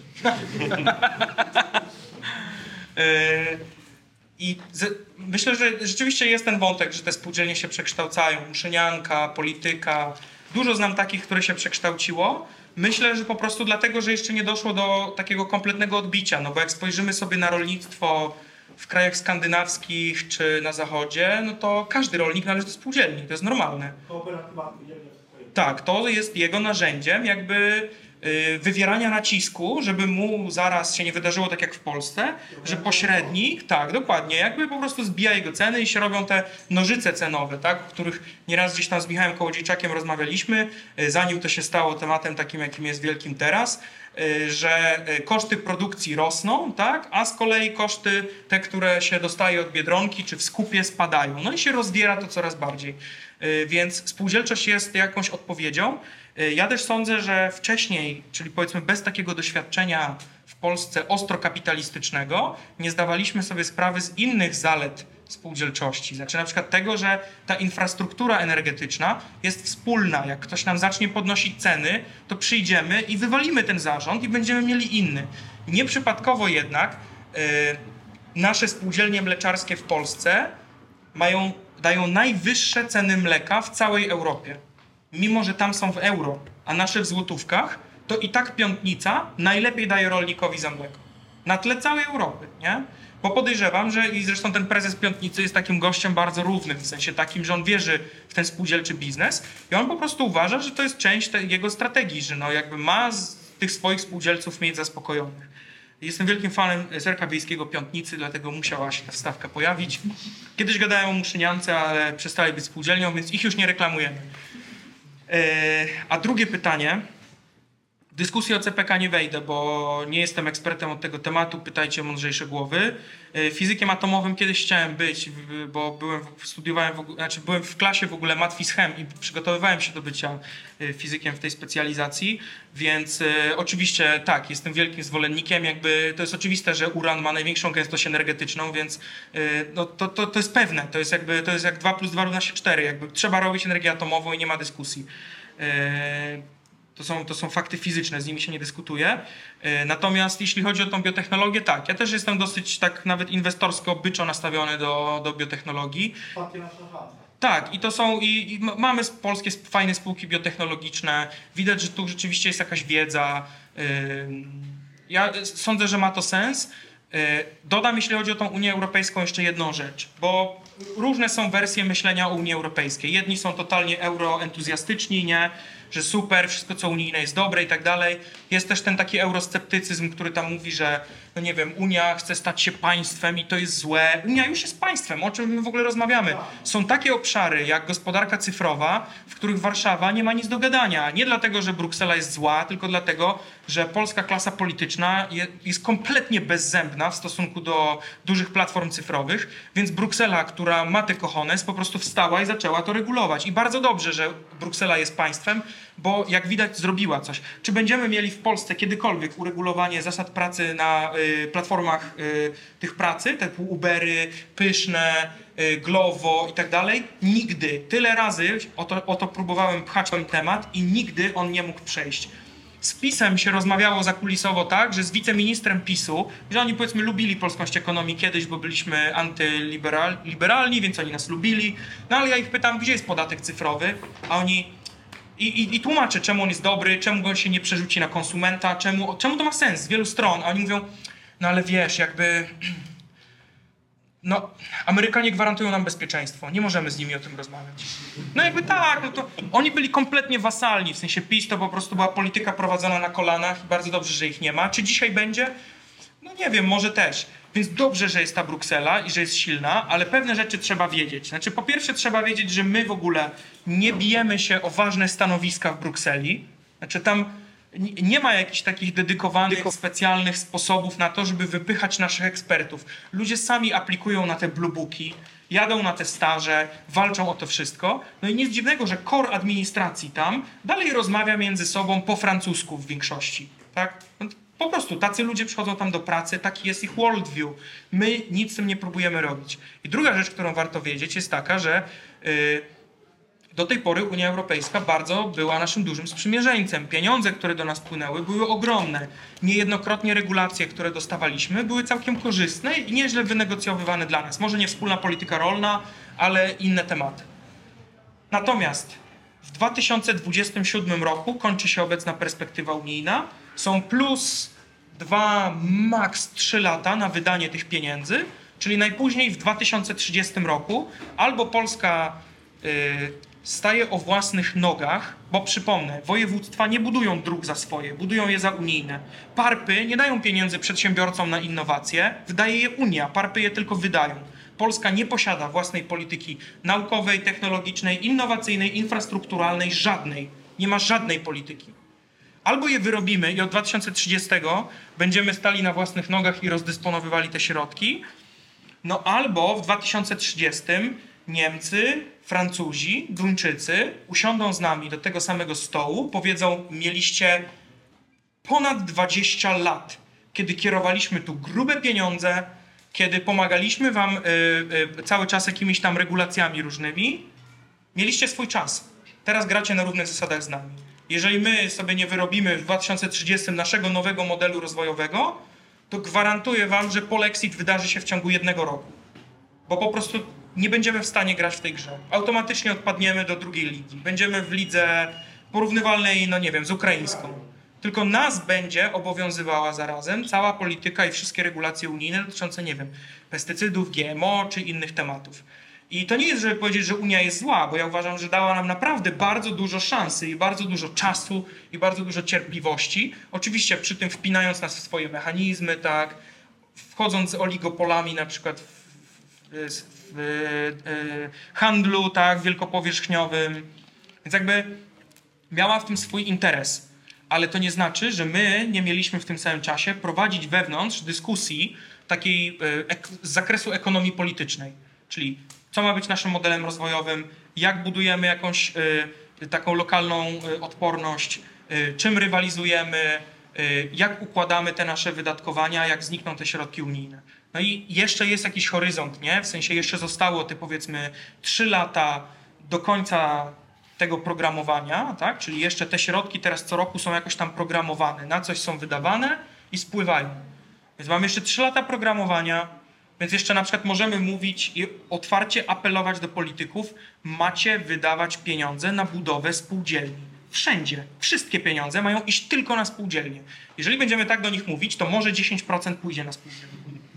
Yy, I z, myślę, że rzeczywiście jest ten wątek, że te spółdzielnie się przekształcają. Muszynianka, polityka. Dużo znam takich, które się przekształciło. Myślę, że po prostu dlatego, że jeszcze nie doszło do takiego kompletnego odbicia. No bo jak spojrzymy sobie na rolnictwo w krajach skandynawskich czy na zachodzie, no to każdy rolnik należy do spółdzielni. To jest normalne. Kooperatywa spółdzielnia swoje. Tak, to jest jego narzędziem jakby y, wywierania nacisku, żeby mu zaraz się nie wydarzyło tak jak w Polsce, że pośrednik, tak, dokładnie, jakby po prostu zbija jego ceny i się robią te nożyce cenowe, tak, o których nieraz gdzieś tam z Michałem Kołodziejczakiem rozmawialiśmy, y, zanim to się stało tematem takim, jakim jest Wielkim teraz, y, że y, koszty produkcji rosną, tak, a z kolei koszty te, które się dostaje od Biedronki czy w skupie spadają. No i się rozwiera to coraz bardziej. Y, Więc spółdzielczość jest jakąś odpowiedzią. Y, Ja też sądzę, że wcześniej, czyli powiedzmy bez takiego doświadczenia w Polsce ostro kapitalistycznego, nie zdawaliśmy sobie sprawy z innych zalet spółdzielczości. Znaczy na przykład tego, że ta infrastruktura energetyczna jest wspólna. Jak ktoś nam zacznie podnosić ceny, to przyjdziemy i wywalimy ten zarząd i będziemy mieli inny. Nieprzypadkowo jednak yy, nasze spółdzielnie mleczarskie w Polsce mają, dają najwyższe ceny mleka w całej Europie. Mimo że tam są w euro, a nasze w złotówkach, to i tak Piątnica najlepiej daje rolnikowi za mleko. Na tle całej Europy, nie? Bo podejrzewam, że i zresztą ten prezes Piątnicy jest takim gościem bardzo równym, w sensie takim, że on wierzy w ten spółdzielczy biznes i on po prostu uważa, że to jest część tej, jego strategii, że no jakby ma z tych swoich spółdzielców mieć zaspokojonych. Jestem wielkim fanem Zerka Wiejskiego Piątnicy, dlatego musiała się ta wstawka pojawić. Kiedyś gadałem o Muszyniance, ale przestali być spółdzielnią, więc ich już nie reklamujemy. Yy, a drugie pytanie. W dyskusję o C P K nie wejdę, bo nie jestem ekspertem od tego tematu, pytajcie mądrzejsze głowy. Fizykiem atomowym kiedyś chciałem być, bo byłem, studiowałem w ogóle, znaczy byłem w klasie w ogóle matfis chem i przygotowywałem się do bycia fizykiem w tej specjalizacji, więc y, oczywiście tak, jestem wielkim zwolennikiem, jakby to jest oczywiste, że uran ma największą gęstość energetyczną, więc y, no, to, to, to jest pewne, to jest jakby, to jest jak dwa plus dwa równa się cztery, jakby trzeba robić energię atomową i nie ma dyskusji. Y, To są, to są fakty fizyczne, z nimi się nie dyskutuje. Natomiast jeśli chodzi o tą biotechnologię, tak, ja też jestem dosyć tak nawet inwestorsko byczo nastawiony do, do biotechnologii. Takie nasza szansa. Tak, i to są, i, i mamy polskie fajne spółki biotechnologiczne, widać, że tu rzeczywiście jest jakaś wiedza. Ja sądzę, że ma to sens. Dodam, jeśli chodzi o tą Unię Europejską, jeszcze jedną rzecz, bo różne są wersje myślenia o Unii Europejskiej. Jedni są totalnie euroentuzjastyczni, nie? Że super, wszystko co unijne jest dobre i tak dalej. Jest też ten taki eurosceptycyzm, który tam mówi, że no nie wiem, Unia chce stać się państwem i to jest złe. Unia już jest państwem, o czym my w ogóle rozmawiamy. Są takie obszary jak gospodarka cyfrowa, w których Warszawa nie ma nic do gadania. Nie dlatego, że Bruksela jest zła, tylko dlatego, że polska klasa polityczna jest kompletnie bezzębna w stosunku do dużych platform cyfrowych, więc Bruksela, która ma te cojones, po prostu wstała i zaczęła to regulować. I bardzo dobrze, że Bruksela jest państwem, bo jak widać zrobiła coś. Czy będziemy mieli w Polsce kiedykolwiek uregulowanie zasad pracy na y, platformach y, tych pracy, typu Ubery, Pyszne, y, Glovo i tak dalej? Nigdy. Tyle razy o to, o to próbowałem pchać ten temat i nigdy on nie mógł przejść. Z PiS-em się rozmawiało zakulisowo tak, że z wiceministrem PiS-u, że oni powiedzmy lubili polskość ekonomii kiedyś, bo byliśmy antyliberalni, więc oni nas lubili. No ale ja ich pytam, gdzie jest podatek cyfrowy, a oni... I, i, I tłumaczę, czemu on jest dobry, czemu go się nie przerzuci na konsumenta, czemu, czemu to ma sens z wielu stron. A oni mówią, no ale wiesz, jakby... No, Amerykanie gwarantują nam bezpieczeństwo, nie możemy z nimi o tym rozmawiać. No jakby tak, no to oni byli kompletnie wasalni, w sensie PiS to po prostu była polityka prowadzona na kolanach i bardzo dobrze, że ich nie ma. Czy dzisiaj będzie? No nie wiem, może też. Więc dobrze, że jest ta Bruksela i że jest silna, ale pewne rzeczy trzeba wiedzieć. Znaczy, po pierwsze trzeba wiedzieć, że my w ogóle nie bijemy się o ważne stanowiska w Brukseli. Znaczy tam nie ma jakichś takich dedykowanych, specjalnych sposobów na to, żeby wypychać naszych ekspertów. Ludzie sami aplikują na te blue booki, jadą na te staże, walczą o to wszystko. No i nic dziwnego, że core administracji tam dalej rozmawia między sobą po francusku w większości. Tak? No po prostu tacy ludzie przychodzą tam do pracy, taki jest ich worldview. My nic z tym nie próbujemy robić. I druga rzecz, którą warto wiedzieć, jest taka, że yy, do tej pory Unia Europejska bardzo była naszym dużym sprzymierzeńcem. Pieniądze, które do nas płynęły, były ogromne. Niejednokrotnie regulacje, które dostawaliśmy, były całkiem korzystne i nieźle wynegocjowywane dla nas. Może nie wspólna polityka rolna, ale inne tematy. Natomiast w dwa tysiące dwudziestym siódmym roku kończy się obecna perspektywa unijna. Są plus dwa, maks trzy lata na wydanie tych pieniędzy, czyli najpóźniej w dwa tysiące trzydziestym roku albo Polska yy, staje o własnych nogach, bo przypomnę, województwa nie budują dróg za swoje, budują je za unijne. Parpy nie dają pieniędzy przedsiębiorcom na innowacje, wydaje je Unia, parpy je tylko wydają. Polska nie posiada własnej polityki naukowej, technologicznej, innowacyjnej, infrastrukturalnej, żadnej. Nie ma żadnej polityki. Albo je wyrobimy i od dwa tysiące trzydziestego będziemy stali na własnych nogach i rozdysponowywali te środki, no albo w dwa tysiące trzydziestym Niemcy, Francuzi, Duńczycy usiądą z nami do tego samego stołu, powiedzą, mieliście ponad dwadzieścia lat, kiedy kierowaliśmy tu grube pieniądze kiedy pomagaliśmy wam y, y, cały czas jakimiś tam regulacjami różnymi, mieliście swój czas. Teraz gracie na równych zasadach z nami. Jeżeli my sobie nie wyrobimy w dwa tysiące trzydziestym naszego nowego modelu rozwojowego, to gwarantuję wam, że polexit wydarzy się w ciągu jednego roku. Bo po prostu nie będziemy w stanie grać w tej grze. Automatycznie odpadniemy do drugiej ligi. Będziemy w lidze porównywalnej, no nie wiem, z ukraińską. Tylko nas będzie obowiązywała zarazem cała polityka i wszystkie regulacje unijne dotyczące, nie wiem, pestycydów, G M O czy innych tematów. I to nie jest, żeby powiedzieć, że Unia jest zła, bo ja uważam, że dała nam naprawdę bardzo dużo szansy i bardzo dużo czasu i bardzo dużo cierpliwości. Oczywiście przy tym wpinając nas w swoje mechanizmy, tak, wchodząc z oligopolami na przykład w, w, w, w handlu, tak, wielkopowierzchniowym. Więc jakby miała w tym swój interes. Ale to nie znaczy, że my nie mieliśmy w tym samym czasie prowadzić wewnątrz dyskusji takiej z zakresu ekonomii politycznej. Czyli co ma być naszym modelem rozwojowym, jak budujemy jakąś y, taką lokalną y, odporność, y, czym rywalizujemy, y, jak układamy te nasze wydatkowania, jak znikną te środki unijne. No i jeszcze jest jakiś horyzont, nie? W sensie jeszcze zostało te powiedzmy trzy lata do końca tego programowania, tak? Czyli jeszcze te środki teraz co roku są jakoś tam programowane, na coś są wydawane i spływają. Więc mamy jeszcze trzy lata programowania. Więc jeszcze na przykład możemy mówić i otwarcie apelować do polityków, macie wydawać pieniądze na budowę spółdzielni. Wszędzie. Wszystkie pieniądze mają iść tylko na spółdzielnie. Jeżeli będziemy tak do nich mówić, to może dziesięć procent pójdzie na spółdzielnie.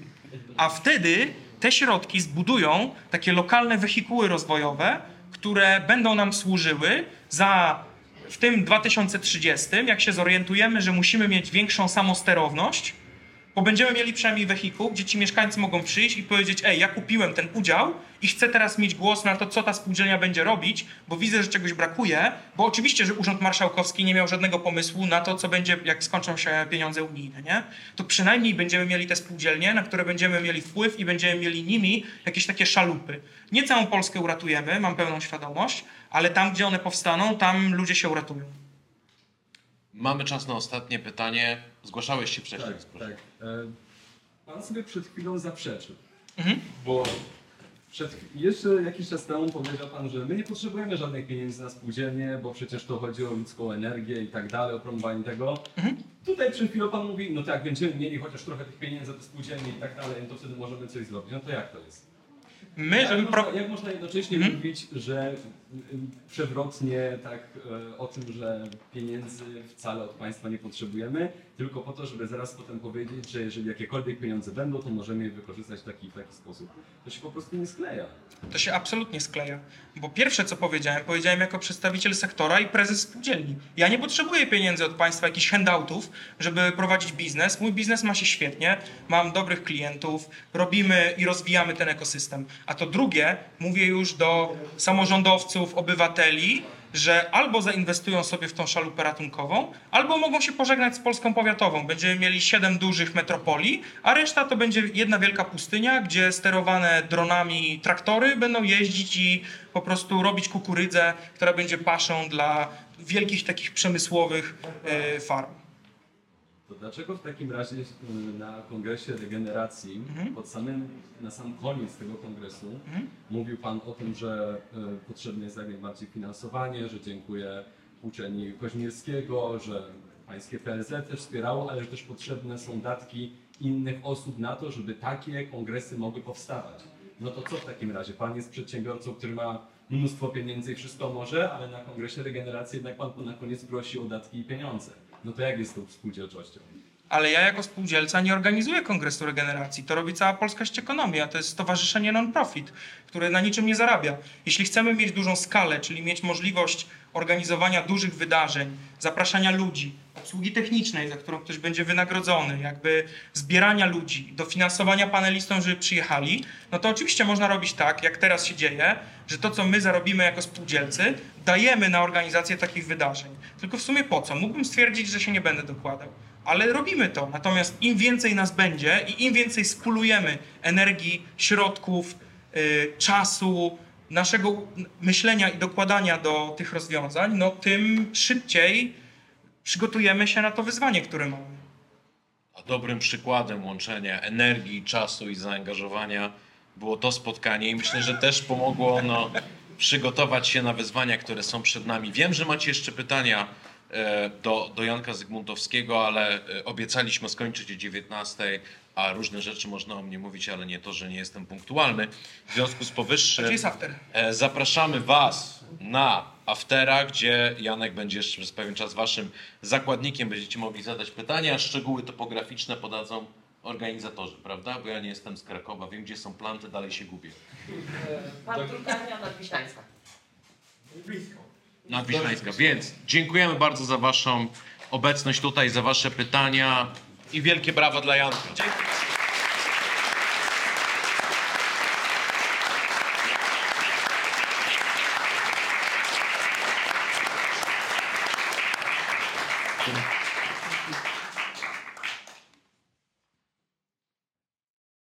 A wtedy te środki zbudują takie lokalne wehikuły rozwojowe, które będą nam służyły za w tym dwa tysiące trzydziestym, jak się zorientujemy, że musimy mieć większą samosterowność, bo będziemy mieli przynajmniej wehikuł, gdzie ci mieszkańcy mogą przyjść i powiedzieć, ej, ja kupiłem ten udział i chcę teraz mieć głos na to, co ta spółdzielnia będzie robić, bo widzę, że czegoś brakuje, bo oczywiście, że Urząd Marszałkowski nie miał żadnego pomysłu na to, co będzie, jak skończą się pieniądze unijne, nie? To przynajmniej będziemy mieli te spółdzielnie, na które będziemy mieli wpływ i będziemy mieli nimi jakieś takie szalupy. Nie całą Polskę uratujemy, mam pełną świadomość, ale tam, gdzie one powstaną, tam ludzie się uratują. Mamy czas na ostatnie pytanie. Zgłaszałeś się wcześniej. Tak, tak. E, Pan sobie przed chwilą zaprzeczył, Mhm. bo przed, jeszcze jakiś czas temu powiedział Pan, że my nie potrzebujemy żadnych pieniędzy na spółdzielnie, bo przecież to chodzi o ludzką energię i tak dalej, o promowanie tego. Mhm. Tutaj przed chwilą Pan mówi, no tak, będziemy mieli chociaż trochę tych pieniędzy do spółdzielni i tak dalej, no to wtedy możemy coś zrobić. No to jak to jest? My, Jak żeby można, pro... jak można jednocześnie Mhm. mówić, że y, przewrotnie tak y, o tym, że pieniędzy wcale od państwa nie potrzebujemy, tylko po to, żeby zaraz potem powiedzieć, że jeżeli jakiekolwiek pieniądze będą, to możemy je wykorzystać w taki, w taki sposób. To się po prostu nie skleja. To się absolutnie skleja. Bo pierwsze, co powiedziałem, powiedziałem jako przedstawiciel sektora i prezes spółdzielni. Ja nie potrzebuję pieniędzy od państwa, jakichś handoutów, żeby prowadzić biznes. Mój biznes ma się świetnie, mam dobrych klientów, robimy i rozwijamy ten ekosystem. A to drugie, mówię już do samorządowców, obywateli, że albo zainwestują sobie w tą szalupę ratunkową, albo mogą się pożegnać z Polską powiatową. Będziemy mieli siedem dużych metropolii, a reszta to będzie jedna wielka pustynia, gdzie sterowane dronami traktory będą jeździć i po prostu robić kukurydzę, która będzie paszą dla wielkich takich przemysłowych y, farm. To dlaczego w takim razie y, na kongresie regeneracji, Mhm. pod samym, na sam koniec tego kongresu, Mhm. mówił Pan o tym, że y, potrzebne jest jak najbardziej finansowanie, że dziękuję uczelni Koźmierskiego, że pańskie P L Z też wspierało, ale że też potrzebne są datki innych osób na to, żeby takie kongresy mogły powstawać. No to co w takim razie? Pan jest przedsiębiorcą, który ma mnóstwo pieniędzy i wszystko może, ale na kongresie regeneracji jednak Pan na koniec prosi o datki i pieniądze. No to jak jest z tą spółdzielczością? Ale ja jako spółdzielca nie organizuję Kongresu Regeneracji. To robi cała Polska Ekonomia. To jest stowarzyszenie non-profit, które na niczym nie zarabia. Jeśli chcemy mieć dużą skalę, czyli mieć możliwość organizowania dużych wydarzeń, zapraszania ludzi, obsługi technicznej, za którą ktoś będzie wynagrodzony, jakby zbierania ludzi, dofinansowania panelistom, żeby przyjechali, no to oczywiście można robić tak, jak teraz się dzieje, że to, co my zarobimy jako spółdzielcy, dajemy na organizację takich wydarzeń. Tylko w sumie po co? Mógłbym stwierdzić, że się nie będę dokładał. Ale robimy to. Natomiast im więcej nas będzie i im więcej spulujemy energii, środków, yy, czasu, naszego myślenia i dokładania do tych rozwiązań, no tym szybciej przygotujemy się na to wyzwanie, które mamy. A dobrym przykładem łączenia energii, czasu i zaangażowania było to spotkanie i myślę, że też pomogło ono przygotować się na wyzwania, które są przed nami. Wiem, że macie jeszcze pytania e, do, do Janka Zygmuntowskiego, ale e, obiecaliśmy skończyć o dziewiętnastej, a różne rzeczy można o mnie mówić, ale nie to, że nie jestem punktualny. W związku z Gdzie powyższym jest after? e, zapraszamy Was na aftera, gdzie Janek będzie jeszcze przez pewien czas Waszym zakładnikiem. Będziecie mogli zadać pytania, szczegóły topograficzne podadzą organizatorzy, prawda? Bo ja nie jestem z Krakowa, wiem gdzie są planty, dalej się gubię. Pan drukarnia nadwiślańska. Blisko. Nadwiślańska. Więc dziękujemy bardzo za Waszą obecność tutaj, za Wasze pytania i wielkie brawa dla Janka. Dzięki.